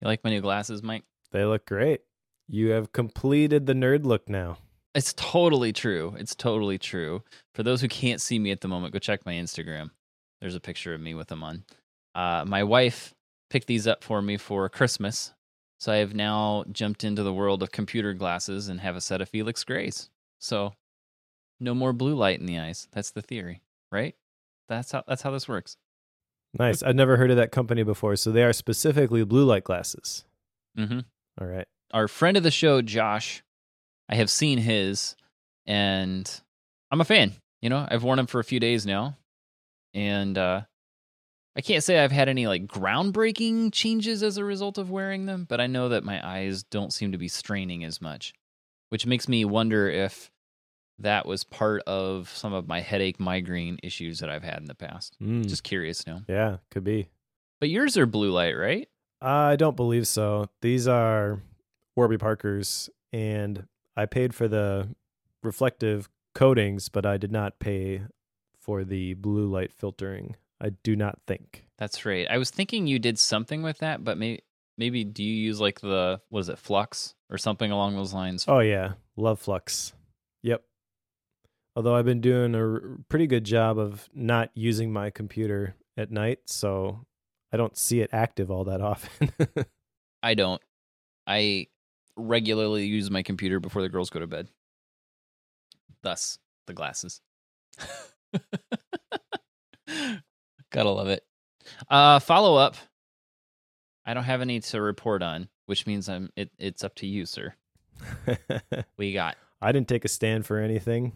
You like my new glasses, Mike? They look great. You have completed the nerd look now. It's totally true. It's totally true. For those who can't see me at the moment, go check my Instagram. There's a picture of me with them on. My wife picked these up for me for Christmas, so I have now jumped into the world of computer glasses and have a set of Felix Grays. So no more blue light in the eyes. That's the theory, right? That's how this works. Nice. I've never heard of that company before. So they are specifically blue light glasses. Mm-hmm. All right. Our friend of the show, Josh, I have seen his, and I'm a fan. You know, I've worn them for a few days now, and I can't say I've had any like groundbreaking changes as a result of wearing them, but I know that my eyes don't seem to be straining as much, which makes me wonder if that was part of some of my headache migraine issues that I've had in the past. Just curious now. Yeah, could be. But yours are blue light, right? I don't believe so. These are Warby Parker's, and I paid for the reflective coatings, but I did not pay for the blue light filtering. I do not think. That's right. I was thinking you did something with that, but maybe do you use like the, what is it, Flux or something along those lines? Oh, yeah. Love Flux. Yep. Although I've been doing a pretty good job of not using my computer at night, so I don't see it active all that often. I don't. I regularly use my computer before the girls go to bed. Thus, the glasses. Gotta love it. Follow up. I don't have any to report on, which means it's up to you, sir. What you got? I didn't take a stand for anything.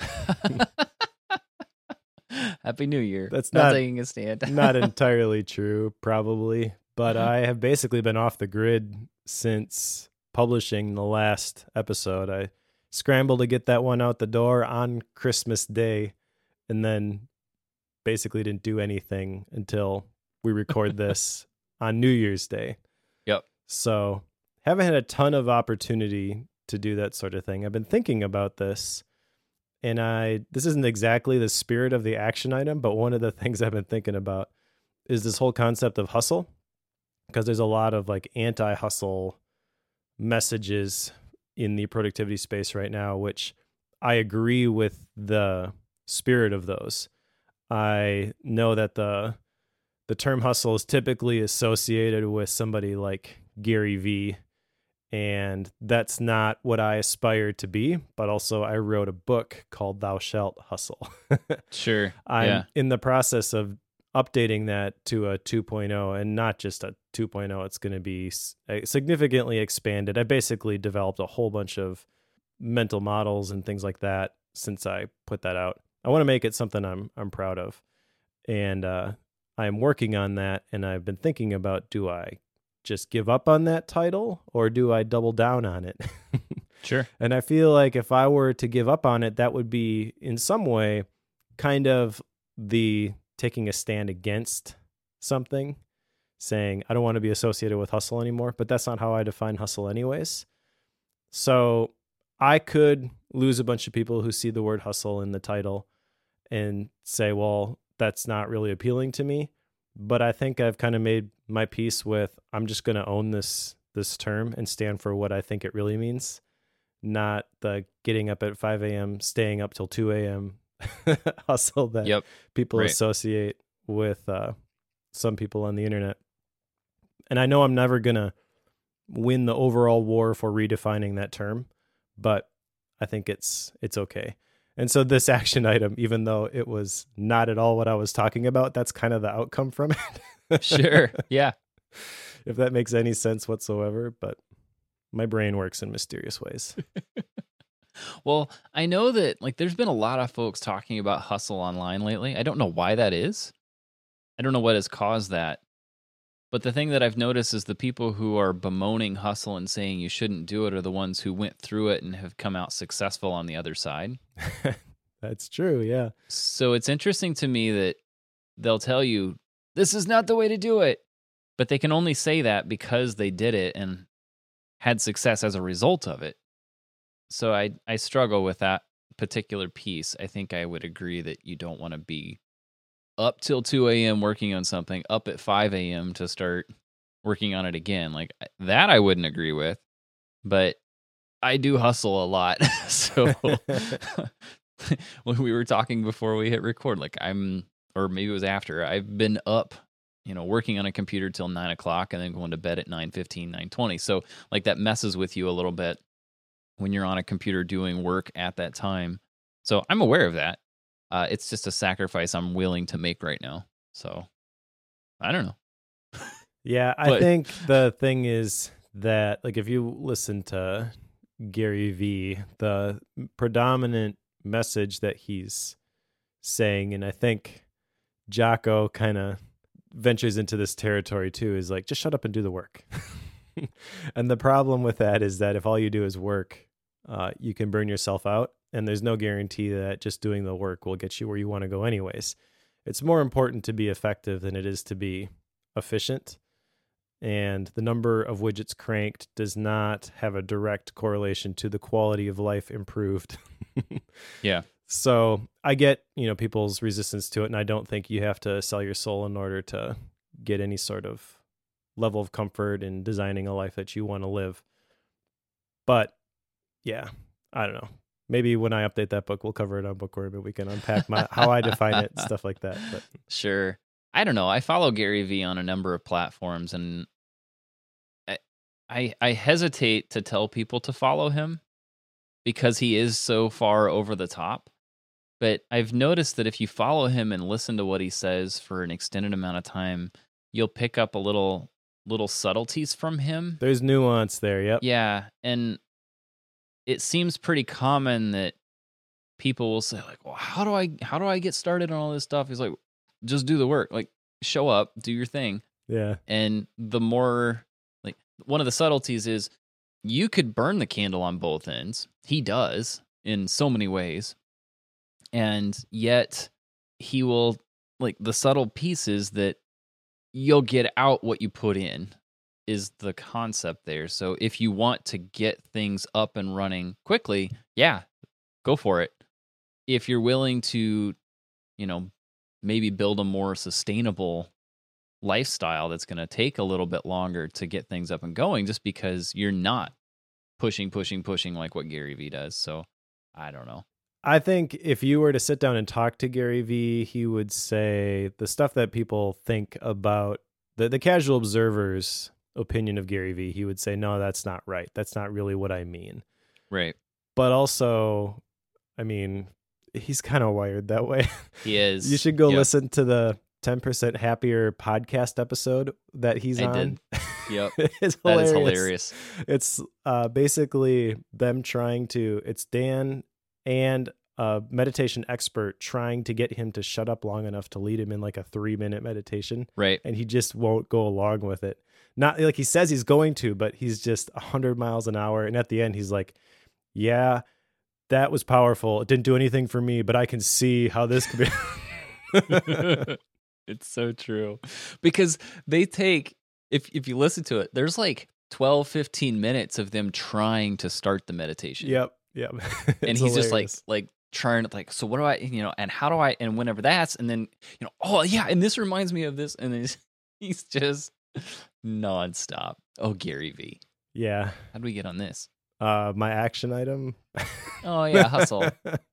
Happy New Year. That's not not taking a stand. Not entirely true, probably. But I have basically been off the grid since publishing the last episode. I scrambled to get that one out the door on Christmas Day, and then basically didn't do anything until we record this on New Year's Day. Yep. So haven't had a ton of opportunity to do that sort of thing. I've been thinking about this, and this isn't exactly the spirit of the action item, but one of the things I've been thinking about is this whole concept of hustle, because there's a lot of like anti-hustle messages in the productivity space right now, which I agree with the spirit of those. I know that the term hustle is typically associated with somebody like Gary Vee, and that's not what I aspire to be, but also I wrote a book called Thou Shalt Hustle. Sure. I'm in the process of updating that to a 2.0, and not just a 2.0. It's going to be significantly expanded. I basically developed a whole bunch of mental models and things like that since I put that out. I want to make it something I'm proud of. And I'm working on that, and I've been thinking about, do I just give up on that title or do I double down on it? Sure. And I feel like if I were to give up on it, that would be in some way kind of the taking a stand against something, saying, I don't want to be associated with hustle anymore, but that's not how I define hustle anyways. So I could lose a bunch of people who see the word hustle in the title and say, well, that's not really appealing to me. But I think I've kind of made my peace with, I'm just going to own this term and stand for what I think it really means, not the getting up at 5 a.m., staying up till 2 a.m. hustle that people associate with some people on the internet. And I know I'm never going to win the overall war for redefining that term, but I think it's okay. And so this action item, even though it was not at all what I was talking about, that's kind of the outcome from it. Sure. Yeah. If that makes any sense whatsoever, but my brain works in mysterious ways. Well, I know that like there's been a lot of folks talking about hustle online lately. I don't know why that is. I don't know what has caused that. But the thing that I've noticed is the people who are bemoaning hustle and saying you shouldn't do it are the ones who went through it and have come out successful on the other side. That's true, yeah. So it's interesting to me that they'll tell you, this is not the way to do it. But they can only say that because they did it and had success as a result of it. So I struggle with that particular piece. I think I would agree that you don't want to be up till 2 a.m. working on something, up at 5 a.m. to start working on it again. Like that I wouldn't agree with, but I do hustle a lot. So when we were talking before we hit record, like or maybe it was after, I've been up, working on a computer till 9:00 and then going to bed at 9:15, 9:20. So like that messes with you a little bit when you're on a computer doing work at that time. So I'm aware of that. It's just a sacrifice I'm willing to make right now. So I don't know. Yeah, I think the thing is that, like, if you listen to Gary Vee, the predominant message that he's saying, and I think Jocko kind of ventures into this territory too, is like, just shut up and do the work. And the problem with that is that if all you do is work, you can burn yourself out, and there's no guarantee that just doing the work will get you where you want to go anyways. It's more important to be effective than it is to be efficient. And the number of widgets cranked does not have a direct correlation to the quality of life improved. Yeah. So I get, people's resistance to it, and I don't think you have to sell your soul in order to get any sort of level of comfort in designing a life that you want to live. But yeah, I don't know. Maybe when I update that book, we'll cover it on Bookworm, and we can unpack how I define it and stuff like that. But sure. I don't know. I follow Gary Vee on a number of platforms, and I hesitate to tell people to follow him because he is so far over the top. But I've noticed that if you follow him and listen to what he says for an extended amount of time, you'll pick up a little subtleties from him. There's nuance there, yep. Yeah, and it seems pretty common that people will say, like, well, how do I get started on all this stuff? He's like, just do the work. Like, show up, do your thing. Yeah. And the more, like, one of the subtleties is you could burn the candle on both ends. He does in so many ways. And yet he will, like, the subtle piece is that you'll get out what you put in is the concept there. So if you want to get things up and running quickly, yeah, go for it. If you're willing to, maybe build a more sustainable lifestyle that's going to take a little bit longer to get things up and going, just because you're not pushing like what Gary Vee does. So I don't know. I think if you were to sit down and talk to Gary Vee, he would say the stuff that people think about, the casual observer's opinion of Gary Vee, he would say, no, that's not right. That's not really what I mean. Right. But also, I mean, he's kind of wired that way. He is. You should go listen to the 10% Happier podcast episode that he's on. Did. Yep. It's hilarious. That is hilarious. It's basically them it's Dan and a meditation expert trying to get him to shut up long enough to lead him in like a 3-minute meditation. Right. And he just won't go along with it. Not like he says he's going to, but he's just 100 miles an hour. And at the end, he's like, yeah, that was powerful. It didn't do anything for me, but I can see how this could be. It's so true. Because they take, if you listen to it, there's like 12, 15 minutes of them trying to start the meditation. Yep. And he's hilarious. Just like trying to, like, so what do I, and how do I, and whenever that's, and then, oh yeah, and this reminds me of this, and then he's just nonstop. Oh, Gary Vee. Yeah. How do we get on this? My action item. Oh yeah, hustle.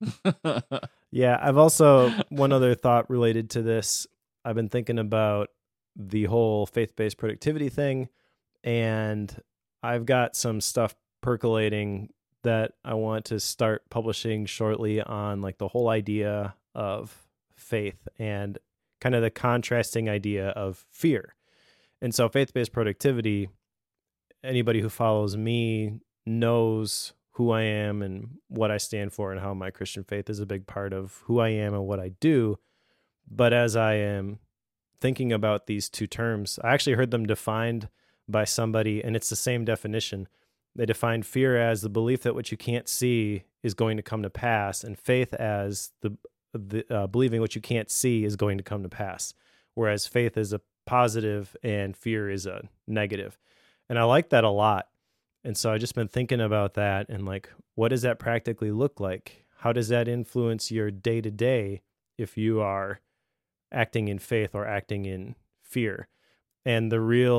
Yeah, I've also, one other thought related to this. I've been thinking about the whole faith-based productivity thing, and I've got some stuff percolating that I want to start publishing shortly on, like, the whole idea of faith and kind of the contrasting idea of fear. And so faith-based productivity, anybody who follows me knows who I am and what I stand for, and how my Christian faith is a big part of who I am and what I do. But as I am thinking about these two terms, I actually heard them defined by somebody, and it's the same definition. They defined fear as the belief that what you can't see is going to come to pass, and faith as the believing what you can't see is going to come to pass, whereas faith is a positive and fear is a negative. And I like that a lot. And so I've just been thinking about that and, like, what does that practically look like? How does that influence your day-to-day if you are acting in faith or acting in fear? And the real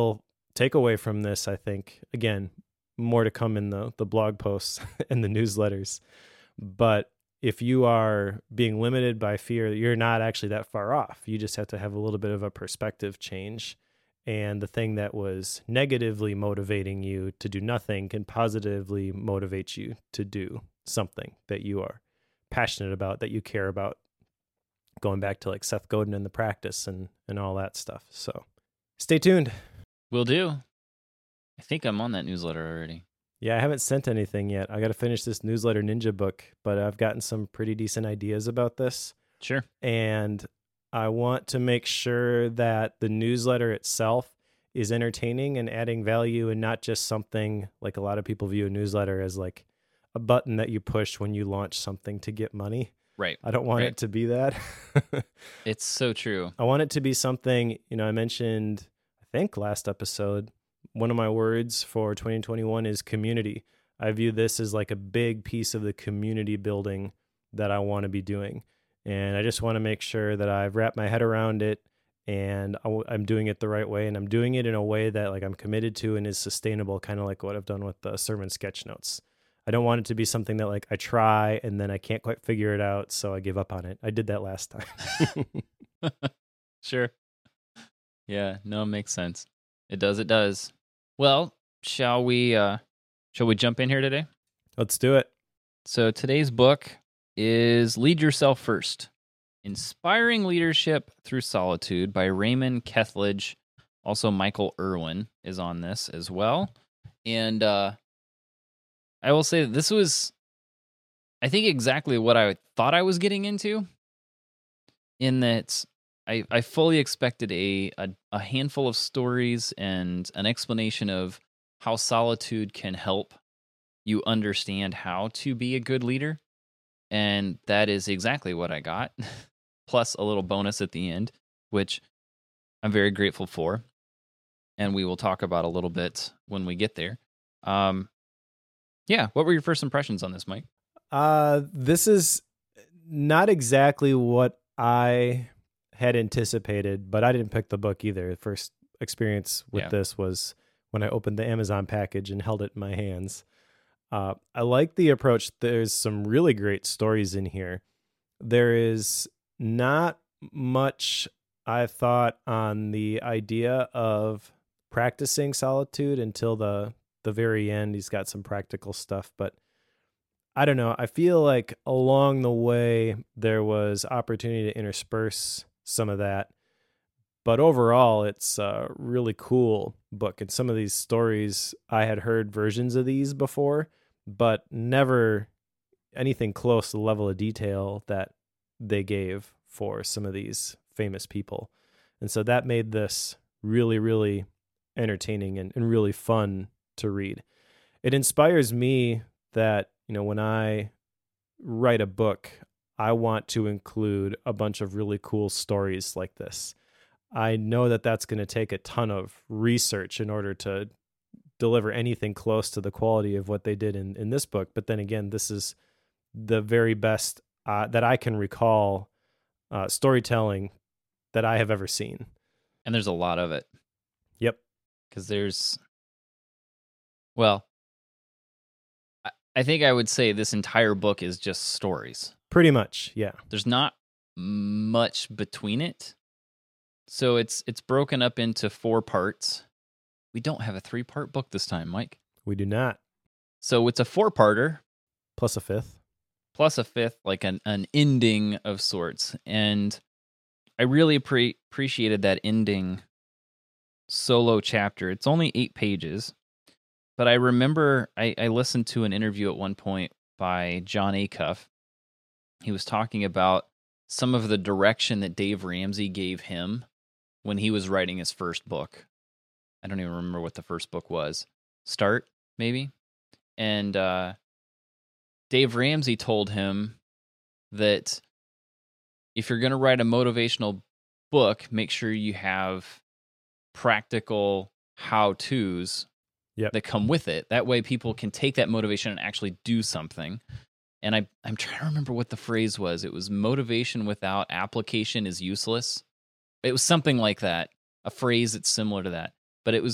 takeaway from this, I think, again, more to come in the blog posts and the newsletters. But if you are being limited by fear, you're not actually that far off. You just have to have a little bit of a perspective change. And the thing that was negatively motivating you to do nothing can positively motivate you to do something that you are passionate about, that you care about. Going back to like Seth Godin and the practice and all that stuff. So stay tuned. Will do. I think I'm on that newsletter already. Yeah, I haven't sent anything yet. I got to finish this newsletter ninja book, but I've gotten some pretty decent ideas about this. Sure. And I want to make sure that the newsletter itself is entertaining and adding value, and not just something like a lot of people view a newsletter as like a button that you push when you launch something to get money. Right. I don't want it to be that. It's so true. I want it to be something, I mentioned, I think last episode, one of my words for 2021 is community. I view this as like a big piece of the community building that I want to be doing. And I just want to make sure that I've wrapped my head around it and I'm doing it the right way. And I'm doing it in a way that like I'm committed to and is sustainable, kind of like what I've done with the sermon sketch notes. I don't want it to be something that like I try and then I can't quite figure it out, so I give up on it. I did that last time. Sure. Yeah, no, it makes sense. It does. Well, shall we jump in here today? Let's do it. So today's book is Lead Yourself First: Inspiring Leadership Through Solitude by Raymond Kethledge. Also, Michael Irwin is on this as well. And I will say that this was, I think, exactly what I thought I was getting into, in that I fully expected a handful of stories and an explanation of how solitude can help you understand how to be a good leader. And that is exactly what I got, plus a little bonus at the end, which I'm very grateful for. And we will talk about a little bit when we get there. Yeah, what were your first impressions on this, Mike? This is not exactly what I had anticipated, but I didn't pick the book either. The first experience with this was when I opened the Amazon package and held it in my hands. I like the approach. There's some really great stories in here. There is not much, I thought, on the idea of practicing solitude until the very end. He's got some practical stuff, but I don't know. I feel like along the way there was opportunity to intersperse some of that. But overall, it's a really cool book. And some of these stories, I had heard versions of these before, but never anything close to the level of detail that they gave for some of these famous people. And so that made this really, really entertaining and really fun to read. It inspires me that, when I write a book, I want to include a bunch of really cool stories like this. I know that that's going to take a ton of research in order to deliver anything close to the quality of what they did in this book. But then again, this is the very best that I can recall storytelling that I have ever seen. And there's a lot of it. Yep. Because I think I would say this entire book is just stories. Pretty much, yeah. There's not much between it. So it's broken up into 4 parts. We don't have a 3-part book this time, Mike. We do not. So it's a 4-parter. Plus a 5th. Plus a 5th, like an ending of sorts. And I really appreciated that ending solo chapter. It's only 8 pages. But I remember I listened to an interview at one point by John Acuff. He was talking about some of the direction that Dave Ramsey gave him when he was writing his first book. I don't even remember what the first book was. Start, maybe? And Dave Ramsey told him that if you're going to write a motivational book, make sure you have practical how-tos that come with it. That way people can take that motivation and actually do something. And I'm trying to remember what the phrase was. It was motivation without application is useless. It was something like that. A phrase that's similar to that. But it was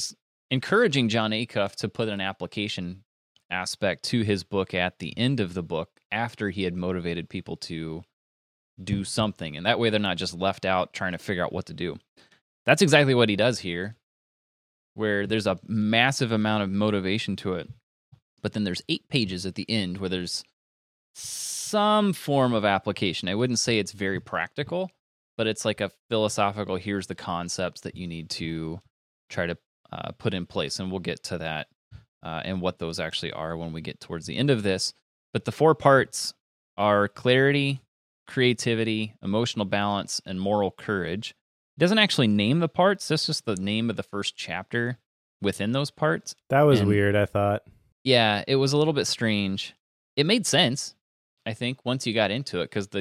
encouraging John Acuff to put an application aspect to his book at the end of the book after he had motivated people to do something. And that way they're not just left out trying to figure out what to do. That's exactly what he does here, where there's a massive amount of motivation to it. But then there's 8 pages at the end where there's some form of application. I wouldn't say it's very practical, but it's like a philosophical, here's the concepts that you need to try to put in place. And we'll get to that and what those actually are when we get towards the end of this. But the 4 parts are clarity, creativity, emotional balance, and moral courage. It doesn't actually name the parts. That's just the name of the first chapter within those parts. That was weird, I thought. Yeah, it was a little bit strange. It made sense, I think, once you got into it, because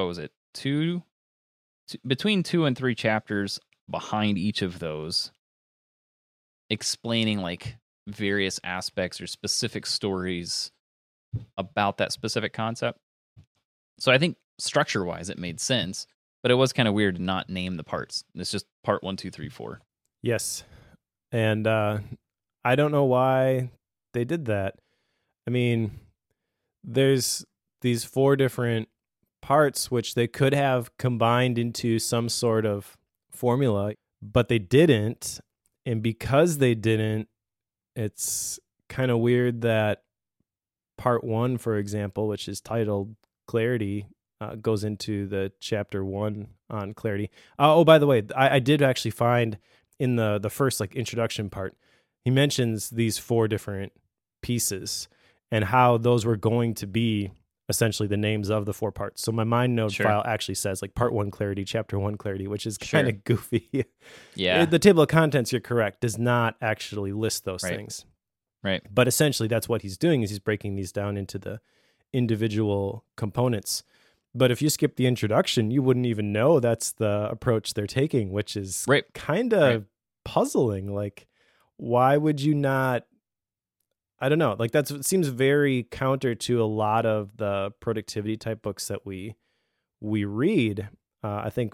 between 2 and 3 chapters behind each of those, explaining like various aspects or specific stories about that specific concept. So I think structure-wise it made sense, but it was kind of weird to not name the parts. It's just part 1, 2, 3, 4. Yes. And I don't know why they did that. I mean, there's these 4 different parts which they could have combined into some sort of formula, but they didn't. And because they didn't, it's kind of weird that part 1, for example, which is titled Clarity, goes into the chapter 1 on clarity. Oh, by the way, I did actually find in the first like introduction part, he mentions these 4 different pieces and how those were going to be essentially the names of the 4 parts. So my MindNode file actually says like part 1 clarity, chapter 1 clarity, which is kind of goofy. Yeah. The table of contents, you're correct, does not actually list those things. Right. But essentially that's what he's doing, is he's breaking these down into the individual components. But if you skip the introduction, you wouldn't even know that's the approach they're taking, which is kind of puzzling. Like, why would you not? I don't know. Like, it seems very counter to a lot of the productivity type books that we read. I think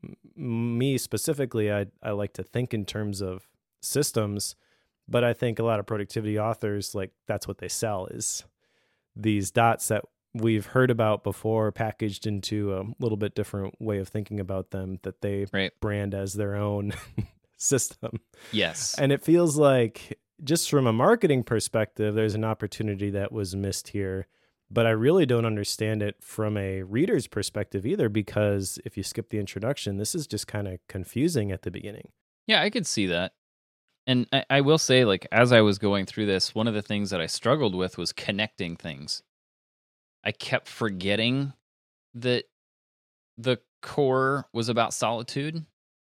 me specifically, I like to think in terms of systems, but I think a lot of productivity authors, like, that's what they sell, is these dots that we've heard about before packaged into a little bit different way of thinking about them that they brand as their own system. Yes. And it feels like, just from a marketing perspective, there's an opportunity that was missed here, but I really don't understand it from a reader's perspective either, because if you skip the introduction, this is just kind of confusing at the beginning. Yeah, I could see that. And I will say, like, as I was going through this, one of the things that I struggled with was connecting things. I kept forgetting that the core was about solitude.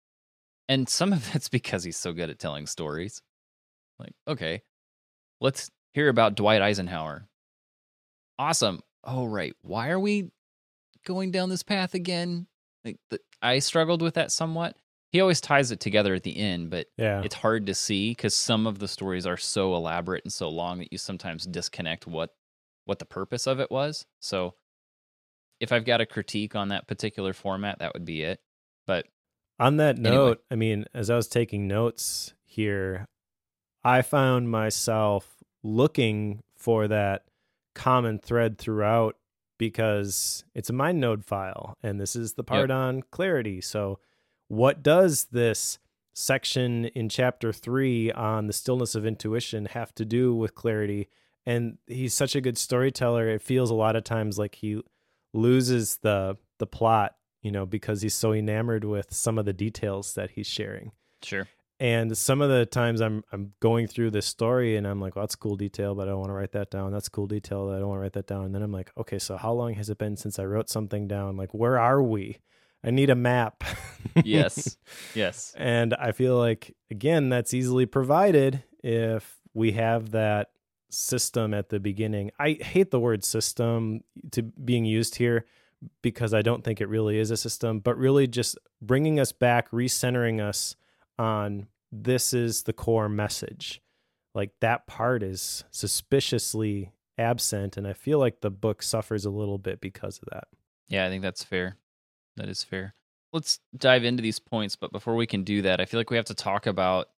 And some of that's because he's so good at telling stories. Like, okay, let's hear about Dwight Eisenhower. Awesome. Oh, right. Why are we going down this path again? Like, I struggled with that somewhat. He always ties it together at the end, but it's hard to see because some of the stories are so elaborate and so long that you sometimes disconnect what the purpose of it was. So if I've got a critique on that particular format, that would be it. But on that note, I mean, as I was taking notes here, I found myself looking for that common thread throughout, because it's a MindNode file, and this is the part on clarity. So what does this section in chapter 3 on the stillness of intuition have to do with clarity? And he's such a good storyteller. It feels a lot of times like he loses the plot, because he's so enamored with some of the details that he's sharing. Sure. And some of the times I'm going through this story and I'm like, well, that's a cool detail, but I don't want to write that down. That's a cool detail, I don't want to write that down. And then I'm like, okay, so how long has it been since I wrote something down? Like, where are we? I need a map. Yes. And I feel like, again, that's easily provided if we have that system at the beginning. I hate the word system being used here, because I don't think it really is a system, but really just bringing us back, recentering us on this is the core message. Like, that part is suspiciously absent, and I feel like the book suffers a little bit because of that. Yeah, I think that's fair. That is fair. Let's dive into these points, but before we can do that, I feel like we have to talk about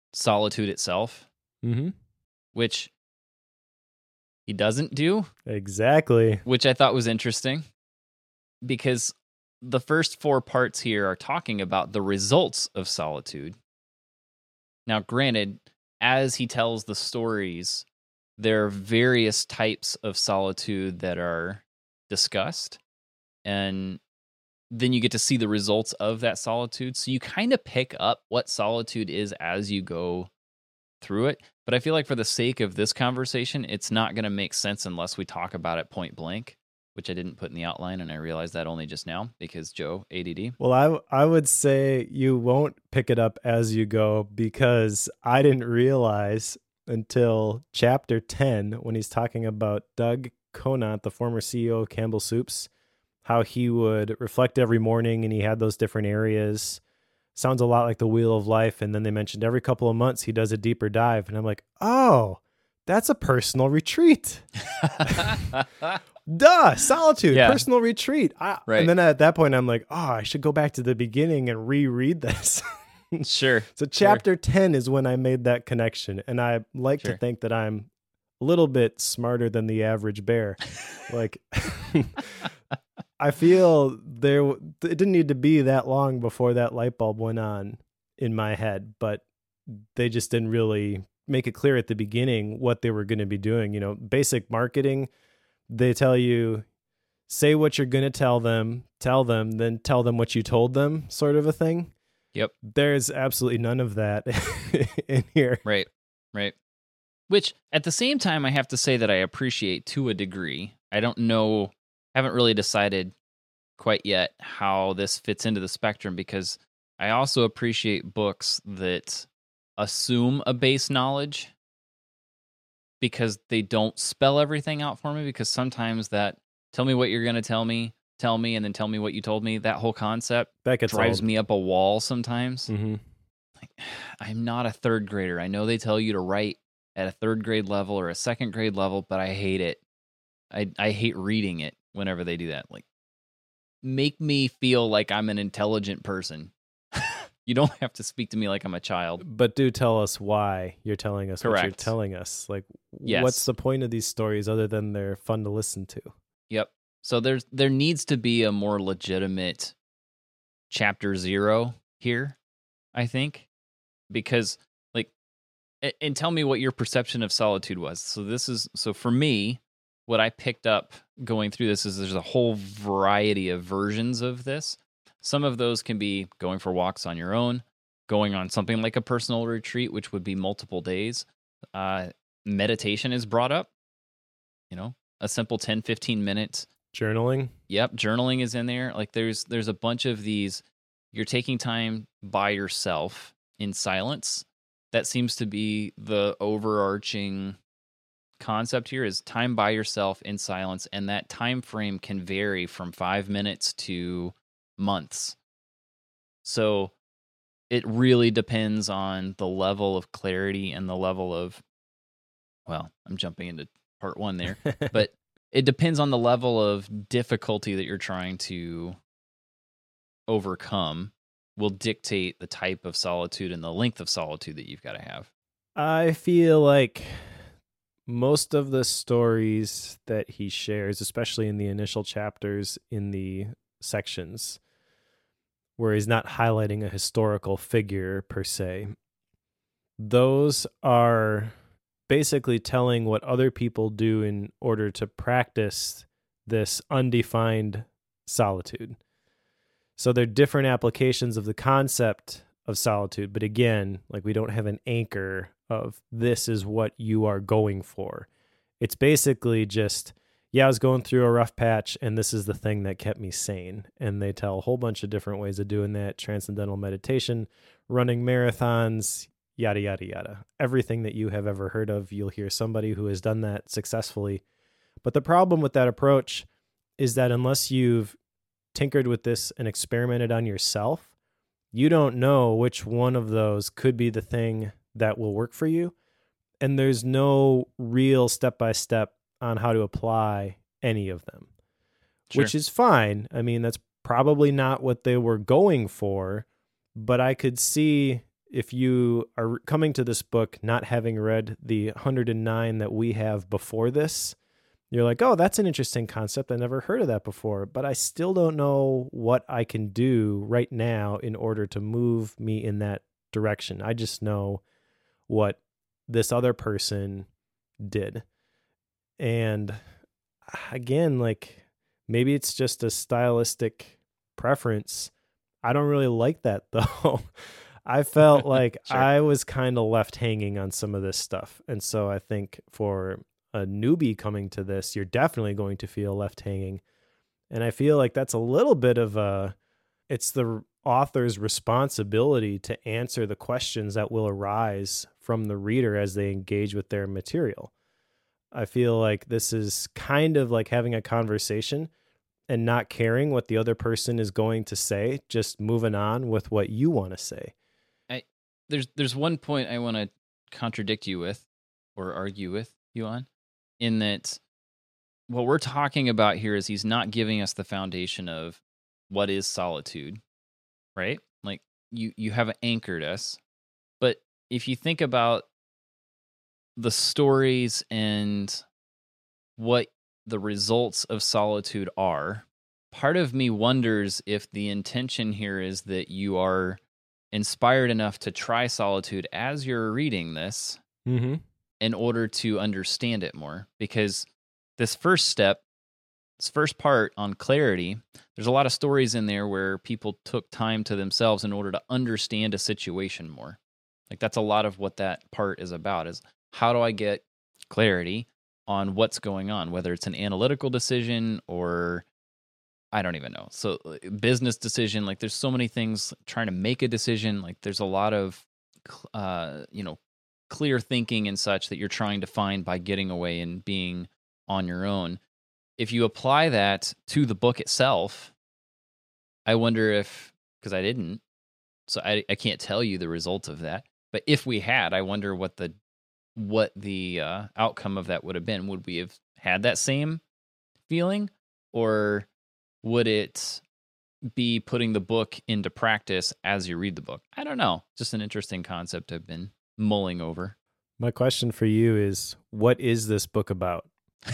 solitude itself, Mm-hmm. which he doesn't do, Exactly. which I thought was interesting because the first 4 parts here are talking about the results of solitude. Now, granted, as he tells the stories, there are various types of solitude that are discussed, and then you get to see the results of that solitude. So you kind of pick up what solitude is as you go through it. But I feel like for the sake of this conversation, it's not going to make sense unless we talk about it point blank, which I didn't put in the outline, and I realized that only just now because Joe, ADD. Well, I would say you won't pick it up as you go because I didn't realize until chapter 10 when he's talking about Doug Conant, the former CEO of Campbell Soups, how he would reflect every morning and he had those different areas. Sounds a lot like the Wheel of Life. And then they mentioned every couple of months he does a deeper dive. And I'm like, oh, that's a personal retreat. Duh, solitude, Yeah. personal retreat. Right. And then at that point, I'm like, oh, I should go back to the beginning and reread this. Sure. So chapter 10 is when I made that connection. And I like to Sure. think that I'm a little bit smarter than the average bear. Like, I feel it didn't need to be that long before that light bulb went on in my head, but they just didn't really make it clear at the beginning what they were going to be doing. You know, basic marketing, they tell you, say what you're going to tell them, then tell them what you told them, sort of a thing. Yep. There's absolutely none of that in here. Right. Which, at the same time, I have to say that I appreciate to a degree. I don't know, haven't really decided quite yet how this fits into the spectrum because I also appreciate books that assume a base knowledge because they don't spell everything out for me, because sometimes that tell me what you're going to tell me, and then tell me what you told me, that whole concept That gets drives old. me up a wall sometimes. Mm-hmm. Like, I'm not a 3rd grader. I know they tell you to write at a 3rd grade level or a 2nd grade level, but I hate it. I hate reading it whenever they do that. Like, make me feel like I'm an intelligent person. You don't have to speak to me like I'm a child. But do tell us why you're telling us what you're Correct. telling us. Like, Yes. what's the point of these stories other than they're fun to listen to? Yep. So there needs to be a more legitimate chapter 0 here, I think, because and tell me what your perception of solitude was. So for me, what I picked up going through this is there's a whole variety of versions of this. Some of those can be going for walks on your own, going on something like a personal retreat, which would be multiple days. Meditation is brought up, a simple 10, 15 minutes. Journaling. Yep, journaling is in there. Like there's a bunch of these. You're taking time by yourself in silence. That seems to be the overarching concept here, is time by yourself in silence, and that time frame can vary from 5 minutes to months. So it really depends on the level of clarity and the level of, well, I'm jumping into part 1 there, but it depends on the level of difficulty that you're trying to overcome will dictate the type of solitude and the length of solitude that you've got to have. I feel like most of the stories that he shares, especially in the initial chapters in the sections where he's not highlighting a historical figure per se, those are basically telling what other people do in order to practice this undefined solitude. So they're different applications of the concept of solitude. But again, like, we don't have an anchor of this is what you are going for. It's basically just, I was going through a rough patch and this is the thing that kept me sane. And they tell a whole bunch of different ways of doing that: transcendental meditation, running marathons, yada, yada, yada. Everything that you have ever heard of, you'll hear somebody who has done that successfully. But the problem with that approach is that unless you've tinkered with this and experimented on yourself, you don't know which one of those could be the thing that will work for you. And there's no real step-by-step on how to apply any of them, Sure. which is fine. I mean, that's probably not what they were going for, but I could see if you are coming to this book not having read the 109 that we have before this, you're like, oh, that's an interesting concept. I never heard of that before, but I still don't know what I can do right now in order to move me in that direction. I just know what this other person did. And again, like maybe it's just a stylistic preference. I don't really like that though. I felt like Sure. I was kind of left hanging on some of this stuff. And so I think for a newbie coming to this, you're definitely going to feel left hanging. And I feel like that's a little bit of it's the author's responsibility to answer the questions that will arise from the reader as they engage with their material. I feel like this is kind of like having a conversation and not caring what the other person is going to say, just moving on with what you want to say. There's one point I want to contradict you with or argue with you on, in that what we're talking about here is he's not giving us the foundation of what is solitude, right? Like you haven't anchored us. But if you think about the stories and what the results of solitude are, part of me wonders if the intention here is that you are inspired enough to try solitude as you're reading this in order to understand it more. Because this first step, this first part on clarity, there's a lot of stories in there where people took time to themselves in order to understand a situation more. Like that's a lot of what that part is about, is how do I get clarity on what's going on, whether it's an analytical decision or I don't even know. So business decision, like there's so many things trying to make a decision. Like there's a lot of, clear thinking and such that you're trying to find by getting away and being on your own. If you apply that to the book itself, I wonder if, because I didn't, so I can't tell you the result of that. But if we had, I wonder what the outcome of that would have been. Would we have had that same feeling, or would it be putting the book into practice as you read the book? I don't know. Just an interesting concept I've been mulling over. My question for you is, what is this book about?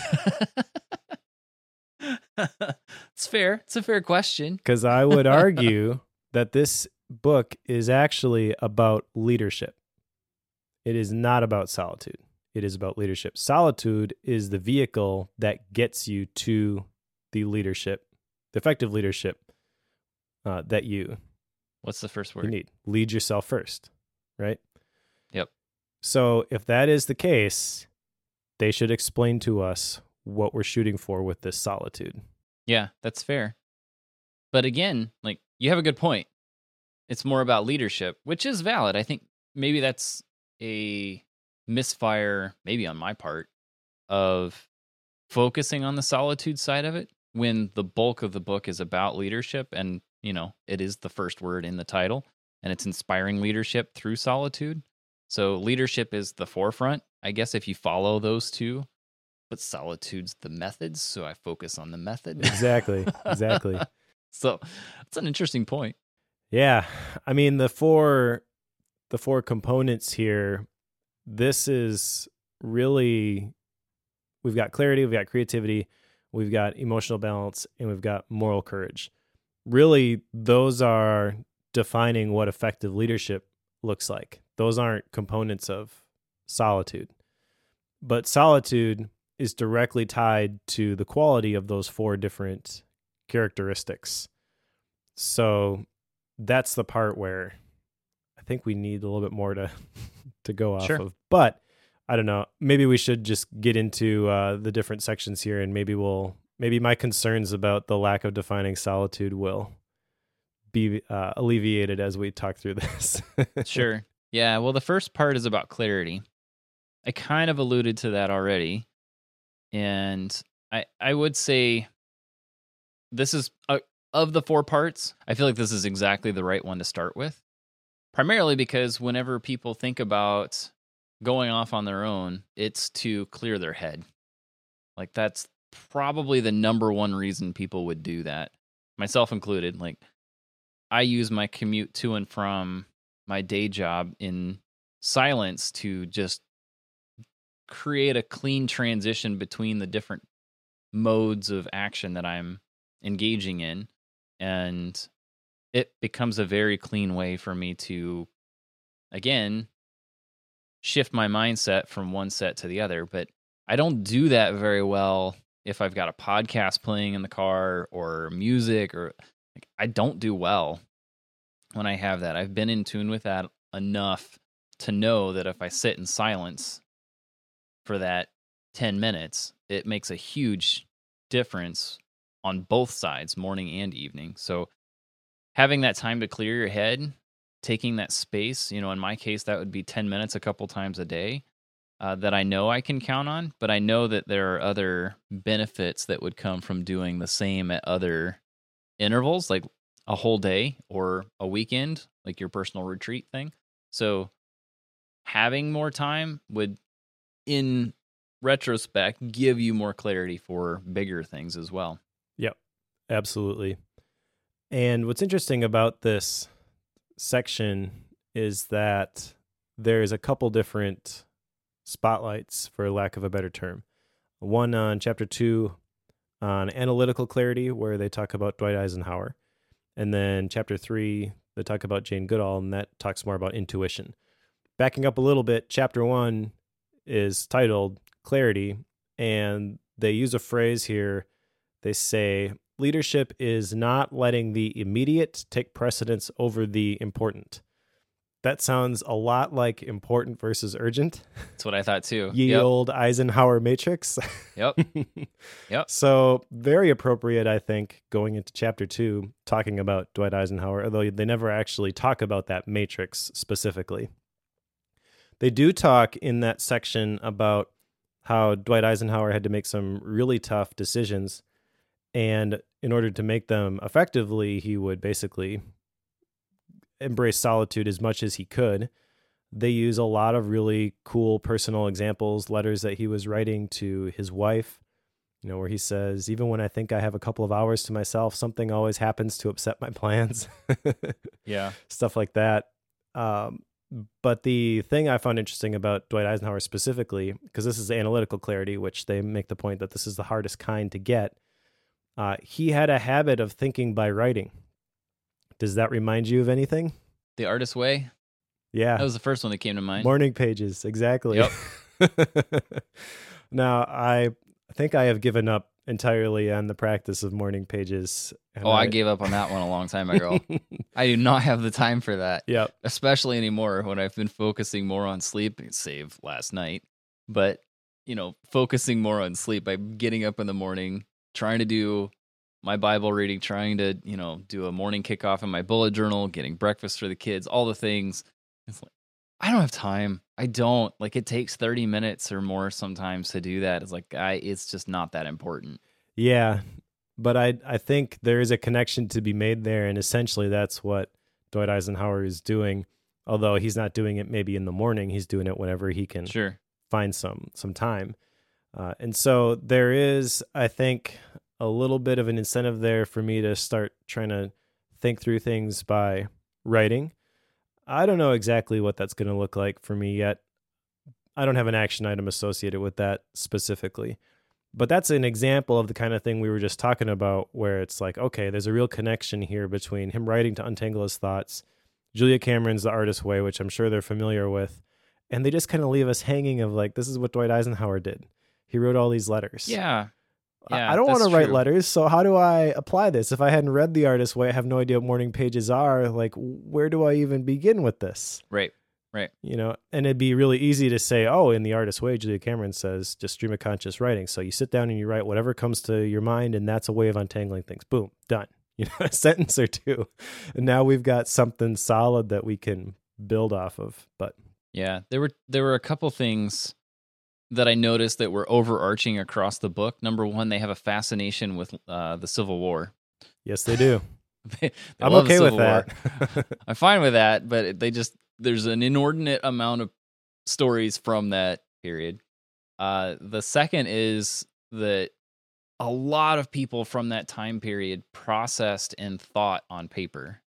It's fair. It's a fair question. Because I would argue that this book is actually about leadership. It is not about solitude. It is about leadership. Solitude is the vehicle that gets you to the leadership, the effective leadership that you What's the first word? need. Lead yourself first, right? Yep. So if that is the case, they should explain to us what we're shooting for with this solitude. Yeah, that's fair. But again, like you have a good point. It's more about leadership, which is valid. I think maybe that's a misfire, maybe on my part, of focusing on the solitude side of it when the bulk of the book is about leadership, and it is the first word in the title, and it's inspiring leadership through solitude. So leadership is the forefront, I guess, if you follow those two. But solitude's the methods, so I focus on the method. Exactly. So that's an interesting point. Yeah. I mean, the four components here, this is really, we've got clarity, we've got creativity, we've got emotional balance, and we've got moral courage. Really, those are defining what effective leadership looks like. Those aren't components of solitude. But solitude is directly tied to the quality of those four different characteristics. So that's the part where I think we need a little bit more to go off of. But I don't know. Maybe we should just get into the different sections here, and maybe my concerns about the lack of defining solitude will be alleviated as we talk through this. Sure. Yeah. Well, the first part is about clarity. I kind of alluded to that already. And I would say this is, of the four parts, I feel like this is exactly the right one to start with. Primarily because whenever people think about going off on their own, it's to clear their head. Like that's probably the number one reason people would do that, myself included. Like I use my commute to and from my day job in silence to just create a clean transition between the different modes of action that I'm engaging in. And it becomes a very clean way for me to, again, shift my mindset from one set to the other. But I don't do that very well if I've got a podcast playing in the car or music, or like, I don't do well when I have that. I've been in tune with that enough to know that if I sit in silence for that 10 minutes, it makes a huge difference on both sides, morning and evening. So having that time to clear your head, taking that space, in my case, that would be 10 minutes a couple times a day, that I know I can count on, but I know that there are other benefits that would come from doing the same at other intervals, like a whole day or a weekend, like your personal retreat thing. So having more time would, in retrospect, give you more clarity for bigger things as well. Yep, absolutely. And what's interesting about this section is that there's a couple different spotlights, for lack of a better term. One on chapter 2 on analytical clarity, where they talk about Dwight Eisenhower. And then chapter 3, they talk about Jane Goodall, and that talks more about intuition. Backing up a little bit, chapter 1 is titled Clarity, and they use a phrase here. They say, leadership is not letting the immediate take precedence over the important. That sounds a lot like important versus urgent. That's what I thought too. Ye old Eisenhower matrix. Yep. So very appropriate, I think, going into chapter 2, talking about Dwight Eisenhower, although they never actually talk about that matrix specifically. They do talk in that section about how Dwight Eisenhower had to make some really tough decisions, and in order to make them effectively, he would basically embrace solitude as much as he could. They use a lot of really cool personal examples, letters that he was writing to his wife, where he says, even when I think I have a couple of hours to myself, something always happens to upset my plans. Yeah. Stuff like that. But the thing I found interesting about Dwight Eisenhower specifically, because this is analytical clarity, which they make the point that this is the hardest kind to get, he had a habit of thinking by writing. Does that remind you of anything? The Artist's Way? Yeah. That was the first one that came to mind. Morning pages, exactly. Yep. Now, I think I have given up entirely on the practice of morning pages. I gave up on that one a long time ago. I do not have the time for that. Yep. Especially anymore when I've been focusing more on sleep, save last night. But, focusing more on sleep by getting up in the morning, trying to do my Bible reading, trying to, do a morning kickoff in my bullet journal, getting breakfast for the kids, all the things. It's like, I don't have time. I don't. Like, it takes 30 minutes or more sometimes to do that. It's like, it's just not that important. Yeah. But I think there is a connection to be made there. And essentially that's what Dwight Eisenhower is doing. Although he's not doing it maybe in the morning, he's doing it whenever he can find some time. And so there is, I think, a little bit of an incentive there for me to start trying to think through things by writing. I don't know exactly what that's going to look like for me yet. I don't have an action item associated with that specifically. But that's an example of the kind of thing we were just talking about, where it's like, okay, there's a real connection here between him writing to untangle his thoughts, Julia Cameron's The Artist's Way, which I'm sure they're familiar with, and they just kind of leave us hanging of like, this is what Dwight Eisenhower did. He wrote all these letters. Yeah. I don't want to write letters, so how do I apply this? If I hadn't read The Artist's Way, I have no idea what morning pages are. Like, where do I even begin with this? Right. And it'd be really easy to say, oh, in The Artist's Way, Julia Cameron says, just stream of conscious writing. So you sit down and you write whatever comes to your mind, and that's a way of untangling things. Boom, done. A sentence or two. And now we've got something solid that we can build off of. But yeah, there were a couple things that I noticed that were overarching across the book. Number one, they have a fascination with the Civil War. Yes, they do. they I'm okay with that. I'm fine with that, but there's an inordinate amount of stories from that period. The second is that a lot of people from that time period processed and thought on paper.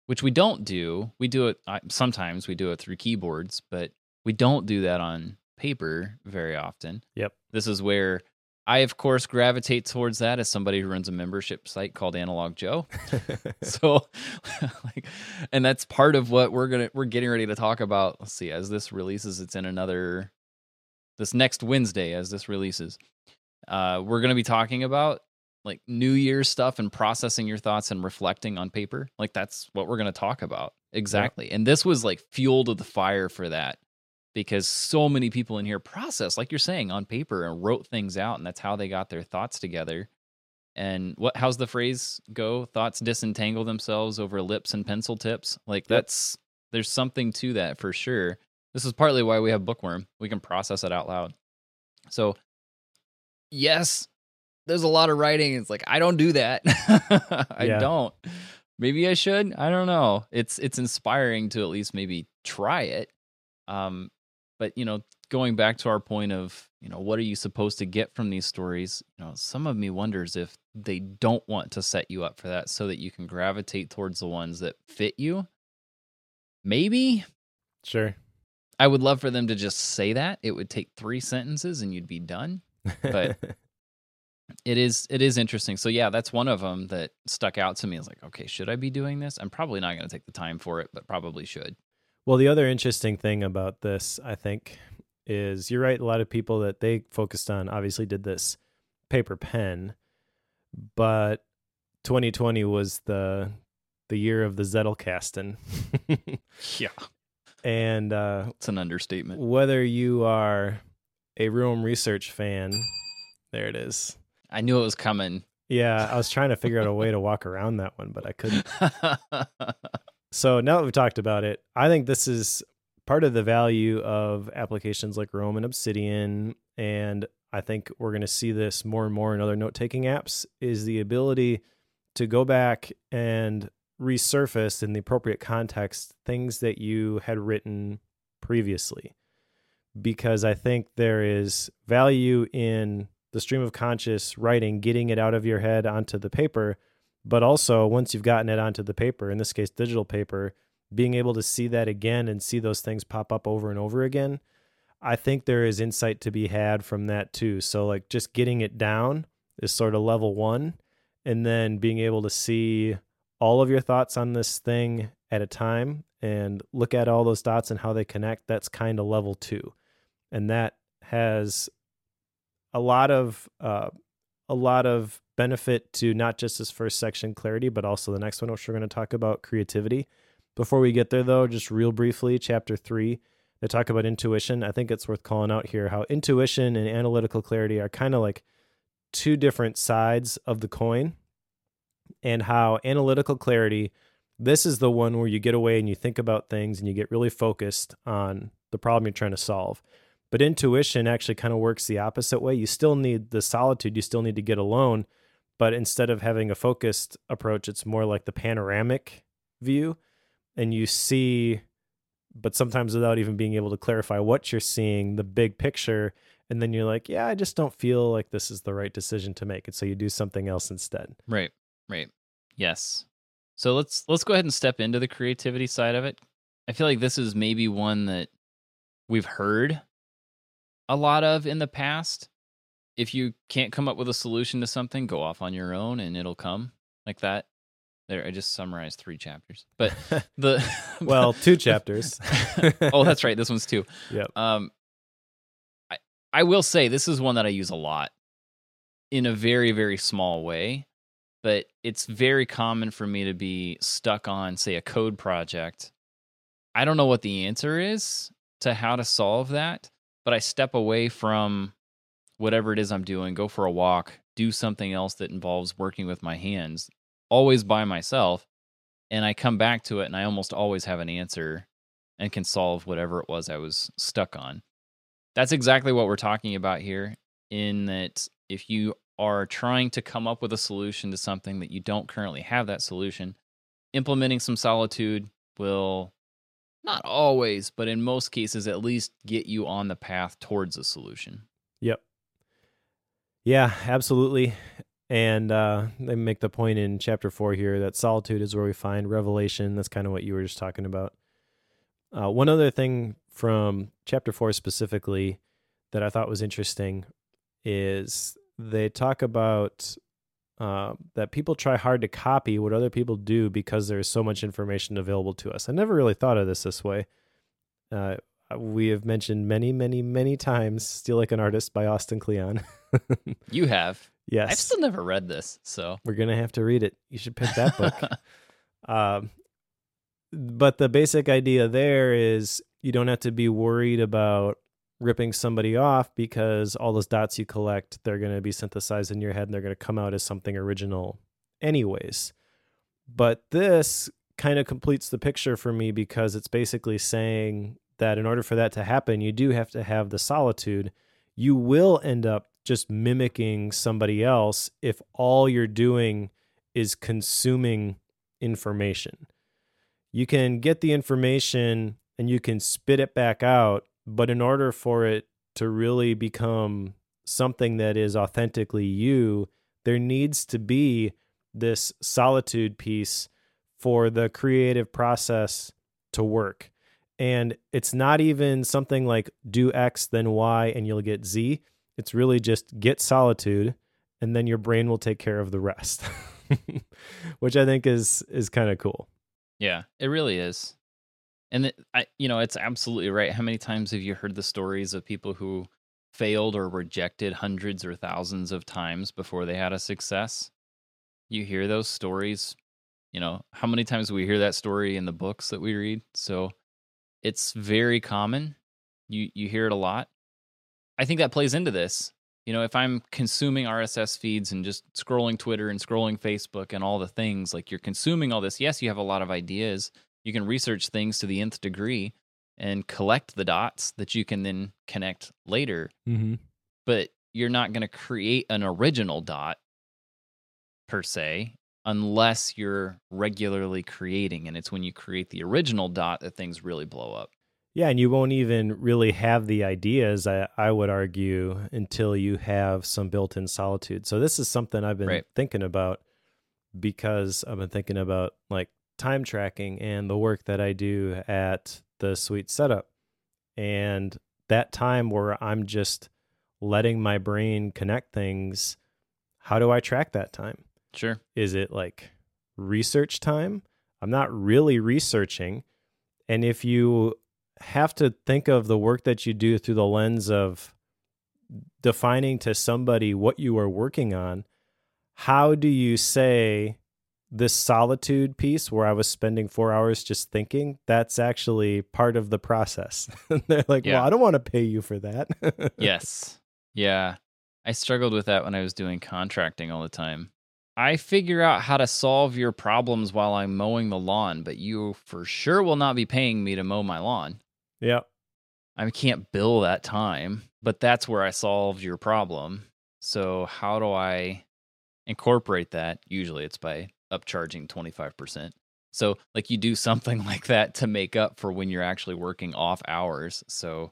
which we don't do. We do it sometimes. We do it through keyboards, but we don't do that on paper very often. Yep. This is where I, of course, gravitate towards that as somebody who runs a membership site called Analog Joe. So, and that's part of what we're getting ready to talk about. Let's see, as this releases, it's in this next Wednesday as this releases. We're going to be talking about like New Year's stuff and processing your thoughts and reflecting on paper. Like that's what we're going to talk about. Exactly. Yeah. And this was like fuel to the fire for that. Because so many people in here process, like you're saying, on paper and wrote things out, and that's how they got their thoughts together. And how's the phrase go? Thoughts disentangle themselves over lips and pencil tips. Like there's something to that for sure. This is partly why we have Bookworm. We can process it out loud. So, yes, there's a lot of writing. It's like, I don't do that. I don't. Maybe I should. I don't know. It's inspiring to at least maybe try it. But, going back to our point of, what are you supposed to get from these stories? Some of me wonders if they don't want to set you up for that so that you can gravitate towards the ones that fit you. Maybe. Sure. I would love for them to just say that. It would take 3 sentences and you'd be done. But it is interesting. So yeah, that's one of them that stuck out to me. I was like, okay, should I be doing this? I'm probably not going to take the time for it, but probably should. Well, the other interesting thing about this, I think, is you're right. A lot of people that they focused on obviously did this paper pen, but 2020 was the year of the Zettelkasten. Yeah. And it's an understatement. Whether you are a Roam Research fan, there it is. I knew it was coming. Yeah, I was trying to figure out a way to walk around that one, but I couldn't. So now that we've talked about it, I think this is part of the value of applications like Roam and Obsidian, and I think we're going to see this more and more in other note-taking apps, is the ability to go back and resurface in the appropriate context things that you had written previously. Because I think there is value in the stream of conscious writing, getting it out of your head onto the paper, but also once you've gotten it onto the paper, in this case, digital paper, being able to see that again and see those things pop up over and over again. I think there is insight to be had from that too. So like just getting it down is sort of level 1, and then being able to see all of your thoughts on this thing at a time and look at all those dots and how they connect. That's kind of level 2. And that has a lot of benefit to not just this first section, clarity, but also the next one, which we're going to talk about, creativity. Before we get there, though, just real briefly, chapter 3, they talk about intuition. I think it's worth calling out here how intuition and analytical clarity are kind of like 2 different sides of the coin, and how analytical clarity, this is the one where you get away and you think about things and you get really focused on the problem you're trying to solve. But intuition actually kind of works the opposite way. You still need the solitude. You still need to get alone. But instead of having a focused approach, it's more like the panoramic view. And you see, but sometimes without even being able to clarify what you're seeing, the big picture. And then you're like, yeah, I just don't feel like this is the right decision to make. And so you do something else instead. Right. Yes. So let's go ahead and step into the creativity side of it. I feel like this is maybe one that we've heard a lot of in the past. If you can't come up with a solution to something, go off on your own and it'll come, like that. There, I just summarized 3 chapters, but well, 2 chapters. Oh, that's right. This one's 2. Yep. I will say this is one that I use a lot in a very, very small way, but it's very common for me to be stuck on, say, a code project. I don't know what the answer is to how to solve that, but I step away from whatever it is I'm doing, go for a walk, do something else that involves working with my hands, always by myself, and I come back to it and I almost always have an answer and can solve whatever it was I was stuck on. That's exactly what we're talking about here, in that if you are trying to come up with a solution to something that you don't currently have that solution, implementing some solitude will, not always, but in most cases at least, get you on the path towards a solution. Yep. Yeah, absolutely. And they make the point in chapter 4 here that solitude is where we find revelation. That's kind of what you were just talking about. One other thing from chapter 4 specifically that I thought was interesting is they talk about that people try hard to copy what other people do because there's so much information available to us. I never really thought of this way. We have mentioned many, many, many times Steal Like an Artist by Austin Kleon. You have. Yes. I've still never read this, so. We're going to have to read it. You should pick that book. But the basic idea there is you don't have to be worried about ripping somebody off because all those dots you collect, they're going to be synthesized in your head and they're going to come out as something original anyways. But this kind of completes the picture for me because it's basically saying that in order for that to happen, you do have to have the solitude. You will end up just mimicking somebody else if all you're doing is consuming information. You can get the information and you can spit it back out, but in order for it to really become something that is authentically you, there needs to be this solitude piece for the creative process to work. And it's not even something like do X, then Y, and you'll get Z. It's really just get solitude, and then your brain will take care of the rest, which I think is kind of cool. Yeah, it really is. And it's absolutely right. How many times have you heard the stories of people who failed or rejected hundreds or thousands of times before they had a success? You hear those stories. How many times do we hear that story in the books that we read? So it's very common. You hear it a lot. I think that plays into this. If I'm consuming RSS feeds and just scrolling Twitter and scrolling Facebook and all the things, like you're consuming all this, yes, you have a lot of ideas. You can research things to the nth degree and collect the dots that you can then connect later. Mm-hmm. But you're not going to create an original dot per se unless you're regularly creating. And it's when you create the original dot that things really blow up. Yeah, and you won't even really have the ideas, I would argue, until you have some built-in solitude. So this is something I've been thinking about because I've been thinking about like time tracking and the work that I do at the Sweet Setup. And that time where I'm just letting my brain connect things, how do I track that time? Sure. Is it like research time? I'm not really researching. And if you have to think of the work that you do through the lens of defining to somebody what you are working on, how do you say this solitude piece where I was spending 4 hours just thinking, that's actually part of the process? And they're like, well, I don't want to pay you for that. Yes. Yeah. I struggled with that when I was doing contracting all the time. I figure out how to solve your problems while I'm mowing the lawn, but you for sure will not be paying me to mow my lawn. Yeah. I can't bill that time, but that's where I solved your problem. So how do I incorporate that? Usually it's by upcharging 25%. So like you do something like that to make up for when you're actually working off hours. So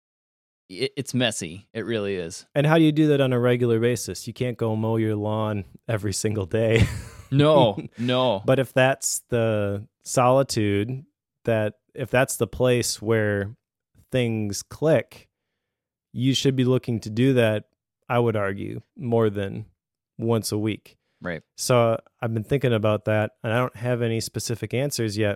it's messy. It really is. And how do you do that on a regular basis? You can't go mow your lawn every single day. No. But if that's the solitude, if that's the place where things click, you should be looking to do that, I would argue, more than once a week. Right. So I've been thinking about that, and I don't have any specific answers yet,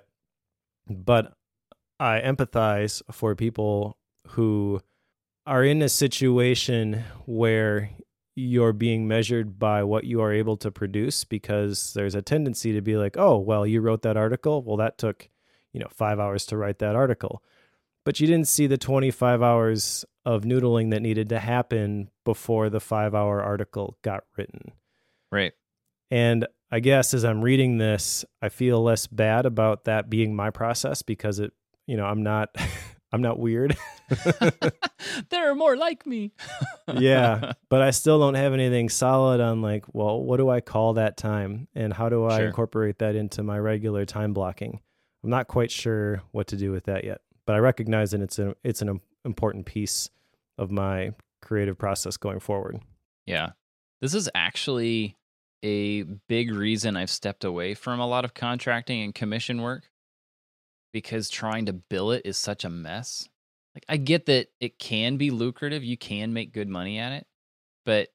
but I empathize for people who are in a situation where you're being measured by what you are able to produce, because there's a tendency to be like, oh, well, you wrote that article. Well, that took 5 hours to write that article, but you didn't see the 25 hours of noodling that needed to happen before the 5-hour article got written. Right. And I guess as I'm reading this, I feel less bad about that being my process because I'm not weird. There are more like me. Yeah, but I still don't have anything solid on like, well, what do I call that time and how do I incorporate that into my regular time blocking? I'm not quite sure what to do with that yet, but I recognize that it's an important piece of my creative process going forward. Yeah. This is actually a big reason I've stepped away from a lot of contracting and commission work, because trying to bill it is such a mess. Like, I get that it can be lucrative, you can make good money at it, but